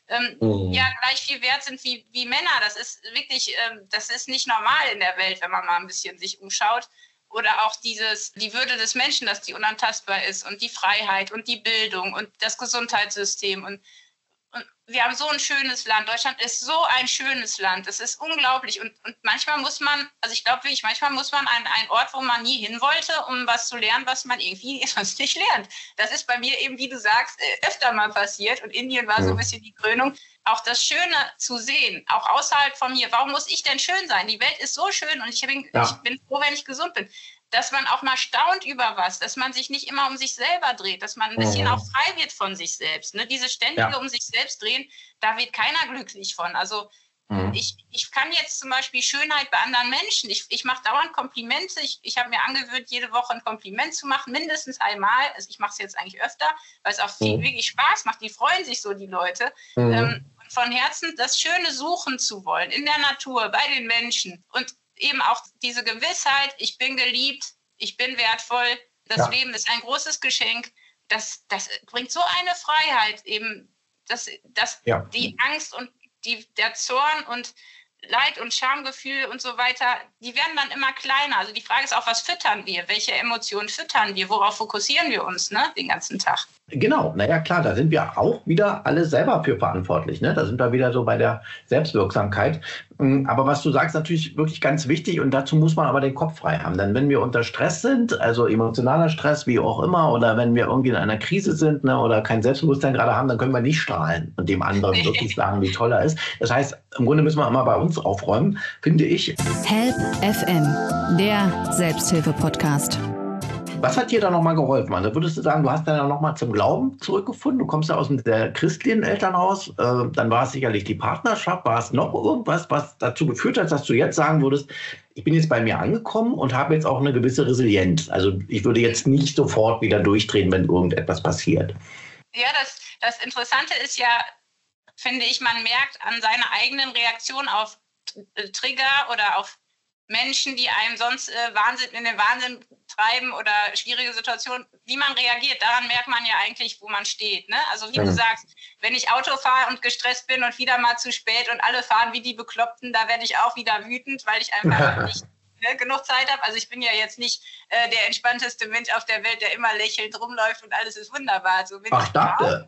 ja gleich viel wert sind wie Männer. Das ist wirklich, das ist nicht normal in der Welt, wenn man mal ein bisschen sich umschaut. Oder auch die Würde des Menschen, dass die unantastbar ist und die Freiheit und die Bildung und das Gesundheitssystem. Und wir haben so ein schönes Land. Deutschland ist so ein schönes Land. Es ist unglaublich. Und manchmal muss man, also ich glaube wirklich, manchmal muss man an einen Ort, wo man nie hin wollte, um was zu lernen, was man irgendwie sonst nicht lernt. Das ist bei mir eben, wie du sagst, öfter mal passiert. Und Indien war so ein bisschen die Krönung. Auch das Schöne zu sehen, auch außerhalb von mir. Warum muss ich denn schön sein? Die Welt ist so schön und ich bin froh, wenn ich gesund bin. Dass man auch mal staunt über was, dass man sich nicht immer um sich selber dreht, dass man ein bisschen auch frei wird von sich selbst. Ne? Diese ständige um sich selbst drehen, da wird keiner glücklich von. Also ich kann jetzt zum Beispiel Schönheit bei anderen Menschen. Ich mache dauernd Komplimente. Ich habe mir angewöhnt, jede Woche ein Kompliment zu machen, mindestens einmal. Also ich mache es jetzt eigentlich öfter, weil es auch viel wirklich Spaß macht. Die freuen sich so, die Leute. Von Herzen das Schöne suchen zu wollen, in der Natur, bei den Menschen. Und eben auch diese Gewissheit, ich bin geliebt, ich bin wertvoll, das Leben ist ein großes Geschenk, das bringt so eine Freiheit eben, dass die Angst und der Zorn und Leid und Schamgefühl und so weiter, die werden dann immer kleiner. Also die Frage ist auch, was füttern wir? Welche Emotionen füttern wir? Worauf fokussieren wir uns, ne, den ganzen Tag? Genau, naja klar, da sind wir auch wieder alle selber für verantwortlich. Ne? Da sind wir wieder so bei der Selbstwirksamkeit. Aber was du sagst, natürlich wirklich ganz wichtig und dazu muss man aber den Kopf frei haben. Denn wenn wir unter Stress sind, also emotionaler Stress, wie auch immer, oder wenn wir irgendwie in einer Krise sind, ne, oder kein Selbstbewusstsein gerade haben, dann können wir nicht strahlen und dem anderen wirklich sagen, wie toll er ist. Das heißt, im Grunde müssen wir immer bei uns aufräumen, finde ich. Help FM, der Selbsthilfe-Podcast. Was hat dir da nochmal geholfen? Also würdest du sagen, du hast dann ja nochmal zum Glauben zurückgefunden? Du kommst ja aus einem sehr christlichen Elternhaus. Dann war es sicherlich die Partnerschaft. War es noch irgendwas, was dazu geführt hat, dass du jetzt sagen würdest, ich bin jetzt bei mir angekommen und habe jetzt auch eine gewisse Resilienz. Also ich würde jetzt nicht sofort wieder durchdrehen, wenn irgendetwas passiert. Ja, das Interessante ist ja, finde ich, man merkt an seiner eigenen Reaktion auf Trigger oder auf Menschen, die einem sonst in den Wahnsinn treiben oder schwierige Situationen, wie man reagiert. Daran merkt man ja eigentlich, wo man steht. Ne? Also wie du sagst, wenn ich Auto fahre und gestresst bin und wieder mal zu spät und alle fahren wie die Bekloppten, da werde ich auch wieder wütend, weil ich einfach nicht genug Zeit habe. Also ich bin ja jetzt nicht der entspannteste Mensch auf der Welt, der immer lächelnd rumläuft und alles ist wunderbar. So bin ich dachte.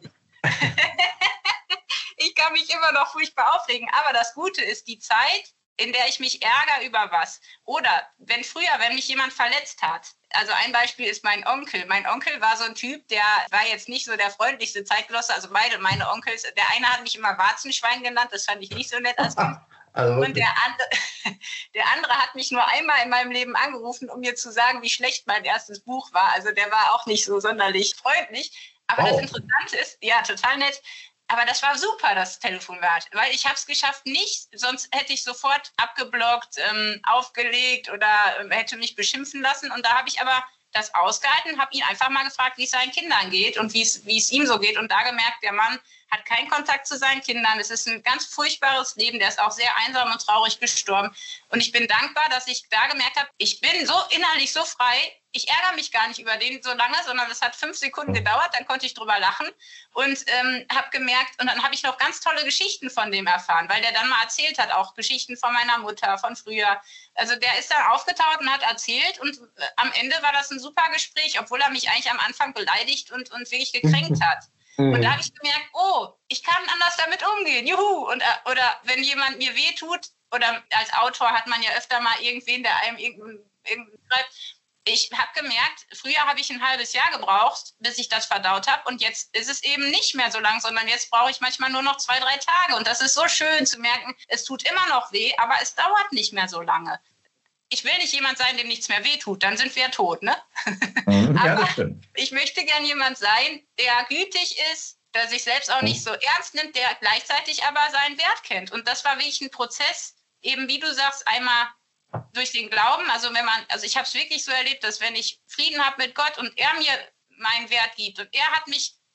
Ich kann mich immer noch furchtbar aufregen. Aber das Gute ist die Zeit, in der ich mich ärgere über was. Oder wenn mich jemand verletzt hat. Also ein Beispiel ist mein Onkel. Mein Onkel war so ein Typ, der war jetzt nicht so der freundlichste Zeitgenosse. Also beide meine Onkels. Der eine hat mich immer Warzenschwein genannt. Das fand ich nicht so nett als Kind. Also und der andere hat mich nur einmal in meinem Leben angerufen, um mir zu sagen, wie schlecht mein erstes Buch war. Also der war auch nicht so sonderlich freundlich. Aber das Interessante ist, ja, total nett. Aber das war super, das Telefonat, weil ich habe es geschafft, sonst hätte ich sofort abgeblockt, aufgelegt oder hätte mich beschimpfen lassen. Und da habe ich aber das ausgehalten, habe ihn einfach mal gefragt, wie es seinen Kindern geht und wie es ihm so geht. Und da gemerkt, der Mann hat keinen Kontakt zu seinen Kindern. Es ist ein ganz furchtbares Leben. Der ist auch sehr einsam und traurig gestorben. Und ich bin dankbar, dass ich da gemerkt habe, ich bin so innerlich so frei. Ich ärgere mich gar nicht über den so lange, sondern es hat 5 Sekunden gedauert. Dann konnte ich drüber lachen und habe gemerkt, und dann habe ich noch ganz tolle Geschichten von dem erfahren, weil der dann mal erzählt hat, auch Geschichten von meiner Mutter, von früher. Also der ist dann aufgetaucht und hat erzählt und am Ende war das ein super Gespräch, obwohl er mich eigentlich am Anfang beleidigt und wirklich gekränkt hat. Und da habe ich gemerkt, ich kann anders damit umgehen, juhu. Oder wenn jemand mir wehtut, oder als Autor hat man ja öfter mal irgendwen, der einem irgendeinen schreibt. Ich habe gemerkt, früher habe ich ein halbes Jahr gebraucht, bis ich das verdaut habe. Und jetzt ist es eben nicht mehr so lang, sondern jetzt brauche ich manchmal nur noch 2-3 Tage. Und das ist so schön zu merken, es tut immer noch weh, aber es dauert nicht mehr so lange. Ich will nicht jemand sein, dem nichts mehr wehtut, dann sind wir ja tot, ne? Aber ich möchte gern jemand sein, der gütig ist, der sich selbst auch nicht so ernst nimmt, der gleichzeitig aber seinen Wert kennt. Und das war wirklich ein Prozess, eben wie du sagst, einmal durch den Glauben. Also ich habe es wirklich so erlebt, dass wenn ich Frieden habe mit Gott und er mir meinen Wert gibt und er hat mich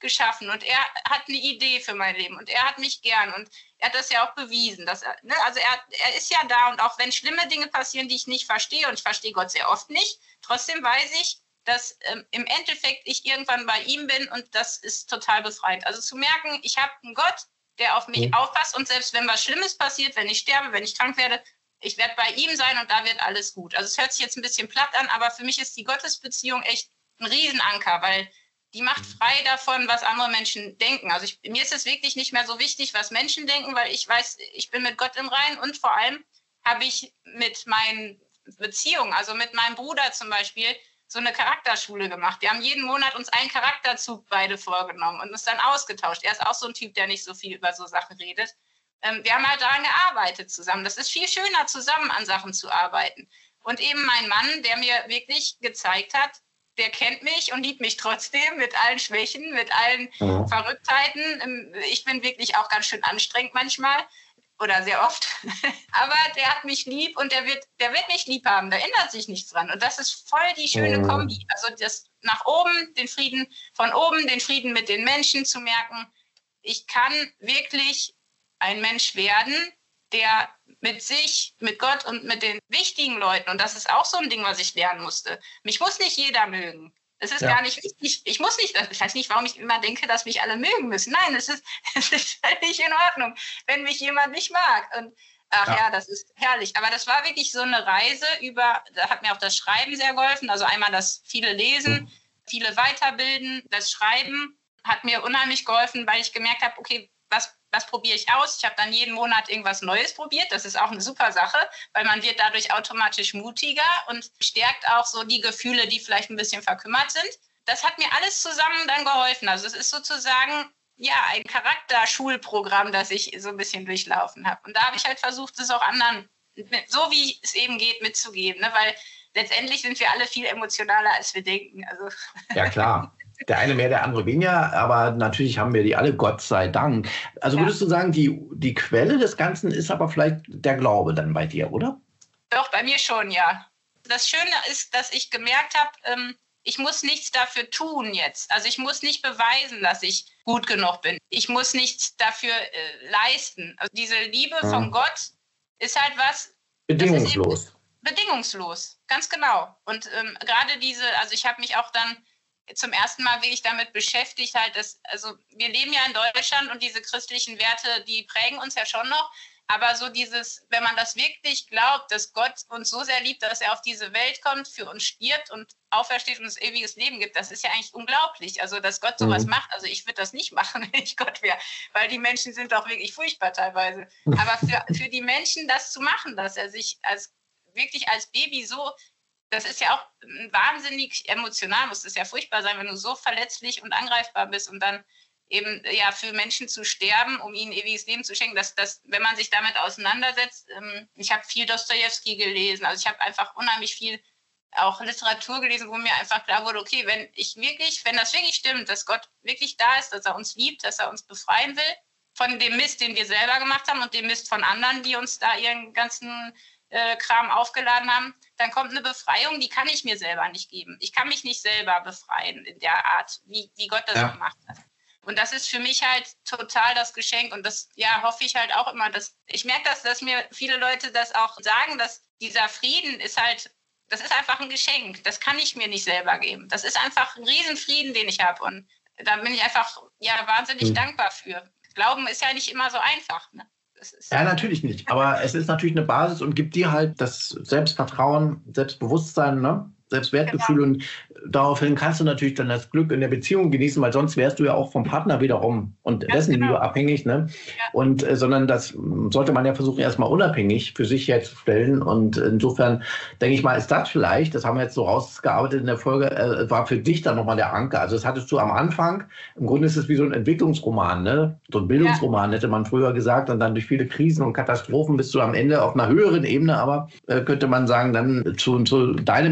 geschaffen und er hat eine Idee für mein Leben und er hat mich gern und er hat das ja auch bewiesen. Dass er, ne? Also er ist ja da und auch wenn schlimme Dinge passieren, die ich nicht verstehe und ich verstehe Gott sehr oft nicht, trotzdem weiß ich, dass im Endeffekt ich irgendwann bei ihm bin und das ist total befreiend. Also zu merken, ich habe einen Gott, der auf mich aufpasst und selbst wenn was Schlimmes passiert, wenn ich sterbe, wenn ich krank werde, ich werde bei ihm sein und da wird alles gut. Also es hört sich jetzt ein bisschen platt an, aber für mich ist die Gottesbeziehung echt ein Riesenanker, weil die macht frei davon, was andere Menschen denken. Also mir ist es wirklich nicht mehr so wichtig, was Menschen denken, weil ich weiß, ich bin mit Gott im Reinen und vor allem habe ich mit meinen Beziehungen, also mit meinem Bruder zum Beispiel, so eine Charakterschule gemacht. Wir haben jeden Monat uns einen Charakterzug beide vorgenommen und uns dann ausgetauscht. Er ist auch so ein Typ, der nicht so viel über so Sachen redet. Wir haben halt daran gearbeitet zusammen. Das ist viel schöner, zusammen an Sachen zu arbeiten. Und eben mein Mann, der mir wirklich gezeigt hat, der kennt mich und liebt mich trotzdem mit allen Schwächen, mit allen Verrücktheiten. Ich bin wirklich auch ganz schön anstrengend manchmal oder sehr oft. Aber der hat mich lieb und der wird mich lieb haben. Da ändert sich nichts dran. Und das ist voll die schöne Kombi. Also das nach oben, den Frieden von oben, den Frieden mit den Menschen zu merken. Ich kann wirklich ein Mensch werden, der mit sich, mit Gott und mit den wichtigen Leuten, und das ist auch so ein Ding, was ich lernen musste. Mich muss nicht jeder mögen. Es ist gar nicht wichtig. Ich muss nicht, ich weiß nicht, warum ich immer denke, dass mich alle mögen müssen. Nein, es ist völlig in Ordnung, wenn mich jemand nicht mag. Und das ist herrlich. Aber das war wirklich so eine Reise da hat mir auch das Schreiben sehr geholfen. Also einmal das viele Lesen, viele weiterbilden, das Schreiben hat mir unheimlich geholfen, weil ich gemerkt habe, okay, was probiere ich aus? Ich habe dann jeden Monat irgendwas Neues probiert. Das ist auch eine super Sache, weil man wird dadurch automatisch mutiger und stärkt auch so die Gefühle, die vielleicht ein bisschen verkümmert sind. Das hat mir alles zusammen dann geholfen. Also es ist sozusagen ein Charakterschulprogramm, das ich so ein bisschen durchlaufen habe. Und da habe ich halt versucht, es auch anderen, so wie es eben geht, mitzugeben. Ne? Weil letztendlich sind wir alle viel emotionaler, als wir denken. Also ja, klar. Der eine mehr, der andere weniger, aber natürlich haben wir die alle, Gott sei Dank. Also würdest du sagen, die Quelle des Ganzen ist aber vielleicht der Glaube dann bei dir, oder? Doch, bei mir schon, ja. Das Schöne ist, dass ich gemerkt habe, ich muss nichts dafür tun jetzt. Also ich muss nicht beweisen, dass ich gut genug bin. Ich muss nichts dafür leisten. Also diese Liebe von Gott ist halt was... Bedingungslos. Bedingungslos, ganz genau. Und gerade also ich habe mich auch dann zum ersten Mal wirklich damit beschäftigt, also wir leben ja in Deutschland und diese christlichen Werte, die prägen uns ja schon noch, aber so wenn man das wirklich glaubt, dass Gott uns so sehr liebt, dass er auf diese Welt kommt, für uns stirbt und aufersteht und uns ewiges Leben gibt, das ist ja eigentlich unglaublich, also dass Gott sowas macht, also ich würde das nicht machen, wenn ich Gott wäre, weil die Menschen sind doch wirklich furchtbar teilweise, aber für die Menschen das zu machen, dass er sich wirklich als Baby so, das ist ja auch wahnsinnig emotional, muss das ja furchtbar sein, wenn du so verletzlich und angreifbar bist und dann eben für Menschen zu sterben, um ihnen ewiges Leben zu schenken, dass wenn man sich damit auseinandersetzt, ich habe viel Dostojewski gelesen, also ich habe einfach unheimlich viel auch Literatur gelesen, wo mir einfach klar wurde, okay, wenn das wirklich stimmt, dass Gott wirklich da ist, dass er uns liebt, dass er uns befreien will von dem Mist, den wir selber gemacht haben und dem Mist von anderen, die uns da ihren ganzen Kram aufgeladen haben, dann kommt eine Befreiung, die kann ich mir selber nicht geben. Ich kann mich nicht selber befreien in der Art, wie Gott das gemacht hat. Und das ist für mich halt total das Geschenk und das hoffe ich halt auch immer, ich merke dass mir viele Leute das auch sagen, dass dieser Frieden das ist einfach ein Geschenk, das kann ich mir nicht selber geben. Das ist einfach ein Riesenfrieden, den ich habe und da bin ich einfach wahnsinnig dankbar für. Glauben ist ja nicht immer so einfach, ne? Ja, natürlich nicht. Aber es ist natürlich eine Basis und gibt dir halt das Selbstvertrauen, Selbstbewusstsein, ne? Selbstwertgefühl. Genau. Und daraufhin kannst du natürlich dann das Glück in der Beziehung genießen, weil sonst wärst du ja auch vom Partner wiederum und dessen Liebe abhängig. Ne? Ja. Und sondern das sollte man ja versuchen, erstmal unabhängig für sich herzustellen. Und insofern denke ich mal, ist das vielleicht, das haben wir jetzt so rausgearbeitet in der Folge, war für dich dann nochmal der Anker. Also das hattest du am Anfang, im Grunde ist es wie so ein Entwicklungsroman, ne? So ein Bildungsroman, hätte man früher gesagt. Und dann durch viele Krisen und Katastrophen bist du am Ende auf einer höheren Ebene, aber könnte man sagen, dann zu deinem Glauben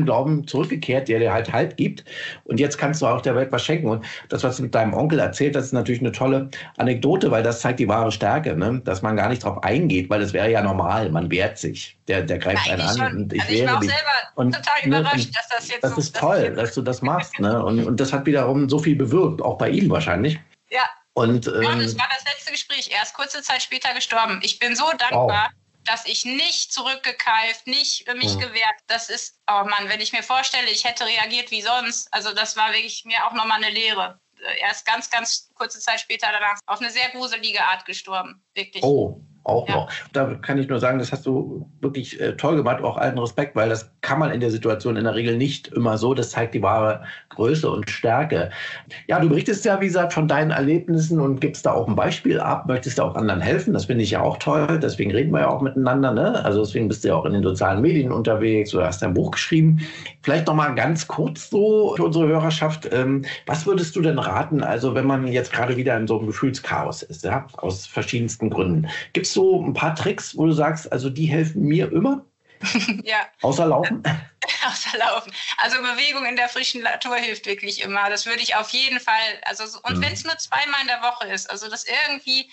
zurückgekehrt, der dir halt gibt. Und jetzt kannst du auch der Welt was schenken. Und das, was du mit deinem Onkel erzählt, das ist natürlich eine tolle Anekdote, weil das zeigt die wahre Stärke, ne? Dass man gar nicht drauf eingeht, weil das wäre ja normal. Man wehrt sich. Der greift einen an. Schon. Und ich also ich war auch mich. selber total überrascht, dass das jetzt das so ist toll, dass du das machst. Ne? Und das hat wiederum so viel bewirkt, auch bei ihm wahrscheinlich. Ja. Und, das war das letzte Gespräch. Er ist kurze Zeit später gestorben. Ich bin so dankbar, dass ich nicht zurückgekeift, nicht mich gewehrt. Das ist, oh Mann, wenn ich mir vorstelle, ich hätte reagiert wie sonst. Also das war wirklich mir auch nochmal eine Lehre. Er ist ganz, ganz kurze Zeit später danach auf eine sehr gruselige Art gestorben. Wirklich. Oh. Auch noch. Da kann ich nur sagen, das hast du wirklich toll gemacht, auch allen Respekt, weil das kann man in der Situation in der Regel nicht immer so. Das zeigt die wahre Größe und Stärke. Ja, du berichtest ja, wie gesagt, von deinen Erlebnissen und gibst da auch ein Beispiel ab, möchtest da auch anderen helfen. Das finde ich ja auch toll. Deswegen reden wir ja auch miteinander. Ne? Also deswegen bist du ja auch in den sozialen Medien unterwegs oder hast ein Buch geschrieben. Vielleicht noch mal ganz kurz so für unsere Hörerschaft. Was würdest du denn raten, also wenn man jetzt gerade wieder in so einem Gefühlschaos ist, ja, aus verschiedensten Gründen? Gibt es so ein paar Tricks, wo du sagst, also die helfen mir immer? Ja. Außer Laufen? Außer Laufen. Also Bewegung in der frischen Natur hilft wirklich immer. Das würde ich auf jeden Fall, also und wenn es nur 2-mal in der Woche ist, also das irgendwie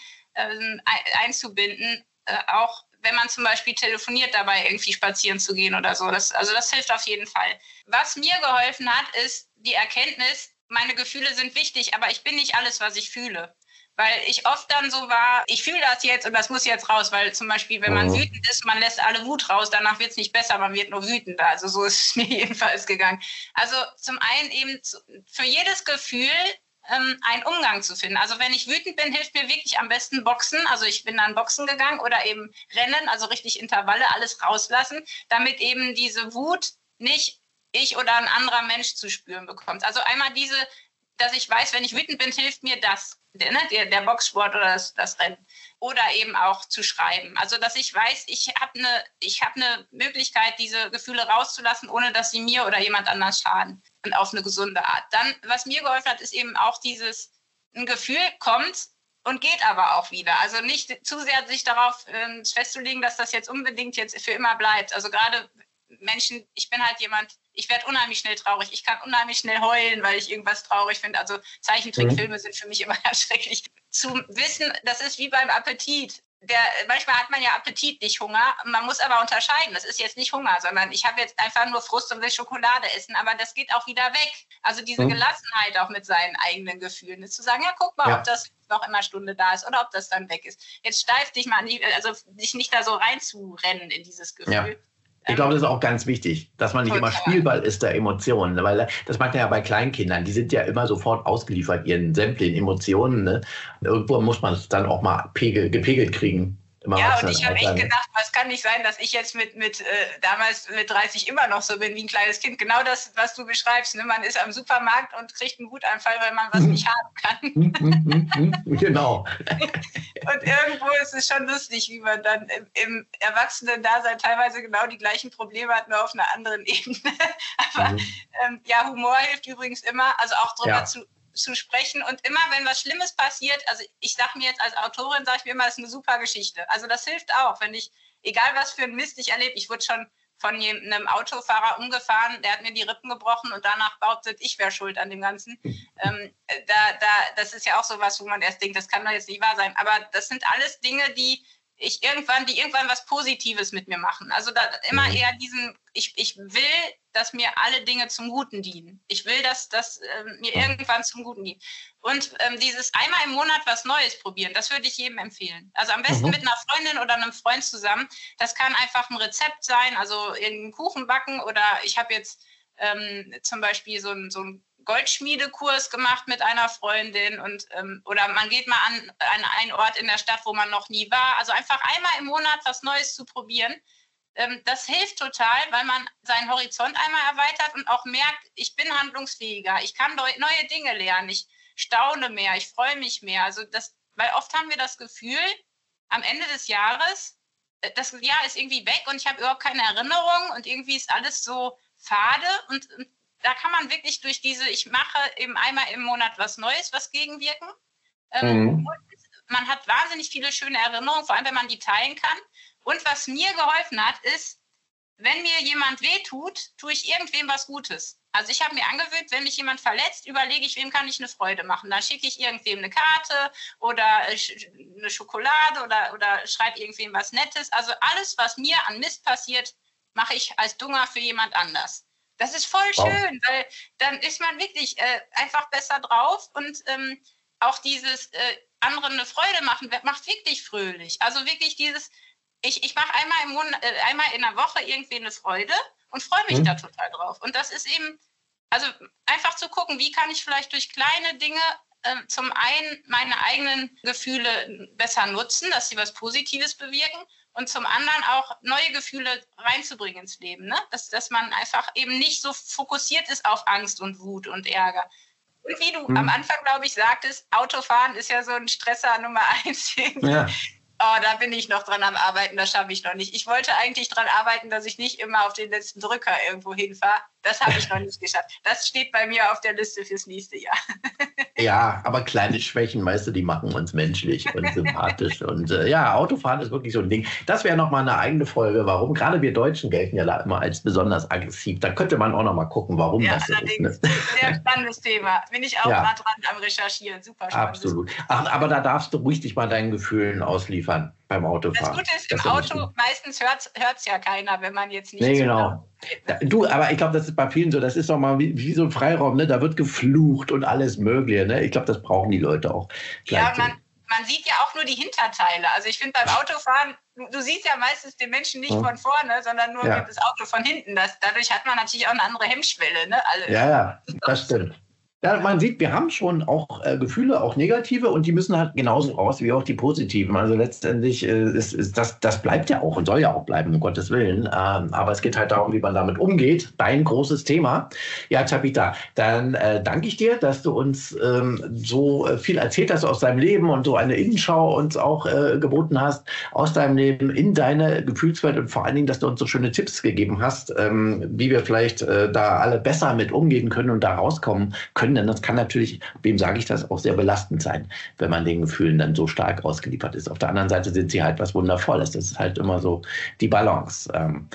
einzubinden, auch wenn man zum Beispiel telefoniert, dabei irgendwie spazieren zu gehen oder so. Das hilft auf jeden Fall. Was mir geholfen hat, ist die Erkenntnis, meine Gefühle sind wichtig, aber ich bin nicht alles, was ich fühle. Weil ich oft dann so war, ich fühle das jetzt und das muss jetzt raus, weil zum Beispiel, wenn man wütend ist, man lässt alle Wut raus, danach wird es nicht besser, man wird nur wütender. Also so ist es mir jedenfalls gegangen. Also zum einen eben für jedes Gefühl einen Umgang zu finden. Also wenn ich wütend bin, hilft mir wirklich am besten Boxen. Also ich bin dann Boxen gegangen oder eben Rennen, also richtig Intervalle, alles rauslassen, damit eben diese Wut nicht ich oder ein anderer Mensch zu spüren bekommt. Also einmal dass ich weiß, wenn ich wütend bin, hilft mir das, der Boxsport oder das Rennen. Oder eben auch zu schreiben. Also, dass ich weiß, ich habe eine Möglichkeit, diese Gefühle rauszulassen, ohne dass sie mir oder jemand anders schaden. Und auf eine gesunde Art. Dann, was mir geholfen hat, ist eben auch ein Gefühl kommt und geht aber auch wieder. Also nicht zu sehr sich darauf festzulegen, dass das jetzt unbedingt jetzt für immer bleibt. Also gerade Menschen, ich bin halt jemand, ich werde unheimlich schnell traurig. Ich kann unheimlich schnell heulen, weil ich irgendwas traurig finde. Also Zeichentrickfilme sind für mich immer schrecklich. Zu wissen, das ist wie beim Appetit. Manchmal hat man ja Appetit, nicht Hunger. Man muss aber unterscheiden. Das ist jetzt nicht Hunger, sondern ich habe jetzt einfach nur Frust und will Schokolade essen. Aber das geht auch wieder weg. Also diese Gelassenheit auch mit seinen eigenen Gefühlen. Ist zu sagen, ja, guck mal, ob das noch in einer Stunde da ist oder ob das dann weg ist. Jetzt steif dich mal, also dich nicht da so reinzurennen in dieses Gefühl. Ja. Ich glaube, das ist auch ganz wichtig, dass man nicht immer Spielball ist der Emotionen, weil das macht man ja bei Kleinkindern, die sind ja immer sofort ausgeliefert ihren sämtlichen Emotionen. Ne? Irgendwo muss man es dann auch mal gepegelt kriegen. Ja, und ich habe echt gedacht, es kann nicht sein, dass ich jetzt damals mit 30 immer noch so bin wie ein kleines Kind. Genau das, was du beschreibst. Ne? Man ist am Supermarkt und kriegt einen Wutanfall, weil man was nicht haben kann. Genau. Und irgendwo ist es schon lustig, wie man dann im Erwachsenen-Dasein teilweise genau die gleichen Probleme hat, nur auf einer anderen Ebene. Aber Humor hilft übrigens immer, also auch drüber zu sprechen und immer, wenn was Schlimmes passiert, also ich sage mir jetzt als Autorin, sage ich mir immer, das ist eine super Geschichte. Also das hilft auch, wenn egal was für ein Mist ich erlebe, ich wurde schon von einem Autofahrer umgefahren, der hat mir die Rippen gebrochen und danach behauptet, ich wäre schuld an dem Ganzen. Das ist ja auch sowas, wo man erst denkt, das kann doch jetzt nicht wahr sein. Aber das sind alles Dinge, die irgendwann was Positives mit mir machen. Also immer eher ich will, dass mir alle Dinge zum Guten dienen. Ich will, dass mir irgendwann zum Guten dient. Und dieses einmal im Monat was Neues probieren, das würde ich jedem empfehlen. Also am besten mit einer Freundin oder einem Freund zusammen. Das kann einfach ein Rezept sein, also irgendeinen Kuchen backen oder ich habe jetzt zum Beispiel so ein Goldschmiedekurs gemacht mit einer Freundin und oder man geht mal an einen Ort in der Stadt, wo man noch nie war. Also einfach einmal im Monat was Neues zu probieren. Das hilft total, weil man seinen Horizont einmal erweitert und auch merkt, ich bin handlungsfähiger, ich kann neue Dinge lernen, ich staune mehr, ich freue mich mehr. Also weil oft haben wir das Gefühl, am Ende des Jahres, das Jahr ist irgendwie weg und ich habe überhaupt keine Erinnerung und irgendwie ist alles so fade und da kann man wirklich durch ich mache eben einmal im Monat was Neues, was gegenwirken. Und man hat wahnsinnig viele schöne Erinnerungen, vor allem wenn man die teilen kann. Und was mir geholfen hat, ist, wenn mir jemand wehtut, tue ich irgendwem was Gutes. Also ich habe mir angewöhnt, wenn mich jemand verletzt, überlege ich, wem kann ich eine Freude machen. Dann schicke ich irgendwem eine Karte oder eine Schokolade oder schreibe irgendwem was Nettes. Also alles, was mir an Mist passiert, mache ich als Dünger für jemand anders. Das ist voll schön, weil dann ist man wirklich einfach besser drauf und auch dieses anderen eine Freude machen, macht wirklich fröhlich. Also wirklich dieses, ich mache einmal in der Woche irgendwie eine Freude und freue mich da total drauf. Und das ist eben, also einfach zu gucken, wie kann ich vielleicht durch kleine Dinge zum einen meine eigenen Gefühle besser nutzen, dass sie was Positives bewirken und zum anderen auch neue Gefühle reinzubringen ins Leben. Ne? Dass man einfach eben nicht so fokussiert ist auf Angst und Wut und Ärger. Und wie du am Anfang, glaube ich, sagtest, Autofahren ist ja so ein Stresser Nummer 1. Ja. Oh, da bin ich noch dran am Arbeiten, das schaffe ich noch nicht. Ich wollte eigentlich dran arbeiten, dass ich nicht immer auf den letzten Drücker irgendwo hinfahre. Das habe ich noch nicht geschafft. Das steht bei mir auf der Liste fürs nächste Jahr. Ja, aber kleine Schwächen, weißt du, die machen uns menschlich und sympathisch. Und ja, Autofahren ist wirklich so ein Ding. Das wäre nochmal eine eigene Folge, warum. Gerade wir Deutschen gelten ja da immer als besonders aggressiv. Da könnte man auch nochmal gucken, warum das so ist. Ne? Sehr spannendes Thema. Bin ich auch mal dran am Recherchieren. Super spannend. Absolut. Ach, aber da darfst du ruhig dich mal deinen Gefühlen ausliefern beim Autofahren. Das Gute ist, im Auto meistens hört's ja keiner, wenn man jetzt nicht... Nee, genau. Du, aber ich glaube, das ist bei vielen so, das ist doch mal wie so ein Freiraum, ne? Da wird geflucht und alles Mögliche, ne? Ich glaube, das brauchen die Leute auch. Ja, man sieht ja auch nur die Hinterteile. Also ich finde beim Autofahren, du siehst ja meistens den Menschen nicht von vorne, sondern nur das Auto von hinten. Dadurch hat man natürlich auch eine andere Hemmschwelle, ne? Also, ja, das stimmt. Ja, man sieht, wir haben schon auch Gefühle, auch negative, und die müssen halt genauso raus wie auch die positiven. Also letztendlich das bleibt ja auch und soll ja auch bleiben, um Gottes Willen. Aber es geht halt darum, wie man damit umgeht. Dein großes Thema. Ja, Tabitha, dann danke ich dir, dass du uns so viel erzählt hast aus deinem Leben und so eine Innenschau uns auch geboten hast aus deinem Leben in deine Gefühlswelt, und vor allen Dingen, dass du uns so schöne Tipps gegeben hast, wie wir vielleicht da alle besser mit umgehen können und da rauskommen können. Denn das kann natürlich, wem sage ich das, auch sehr belastend sein, wenn man den Gefühlen dann so stark ausgeliefert ist. Auf der anderen Seite sind sie halt was Wundervolles. Das ist halt immer so die Balance.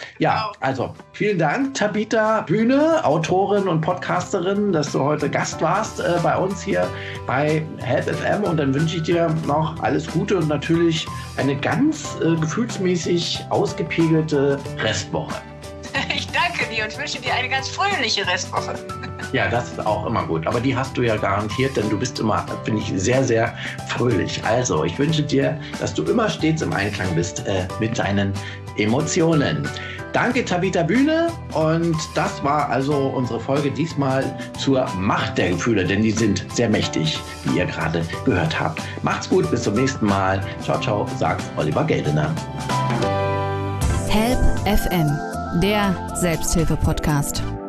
Also vielen Dank, Tabitha Bühne, Autorin und Podcasterin, dass du heute Gast warst bei uns hier bei Help FM. Und dann wünsche ich dir noch alles Gute und natürlich eine ganz gefühlsmäßig ausgepegelte Restwoche. Ich danke dir und wünsche dir eine ganz fröhliche Restwoche. Ja, das ist auch immer gut. Aber die hast du ja garantiert, denn du bist immer, finde ich, sehr, sehr fröhlich. Also, ich wünsche dir, dass du immer stets im Einklang bist mit deinen Emotionen. Danke, Tabitha Bühne. Und das war also unsere Folge diesmal zur Macht der Gefühle, denn die sind sehr mächtig, wie ihr gerade gehört habt. Macht's gut, bis zum nächsten Mal. Ciao, ciao, sagt Oliver Geldener. Help FM, der Selbsthilfe-Podcast.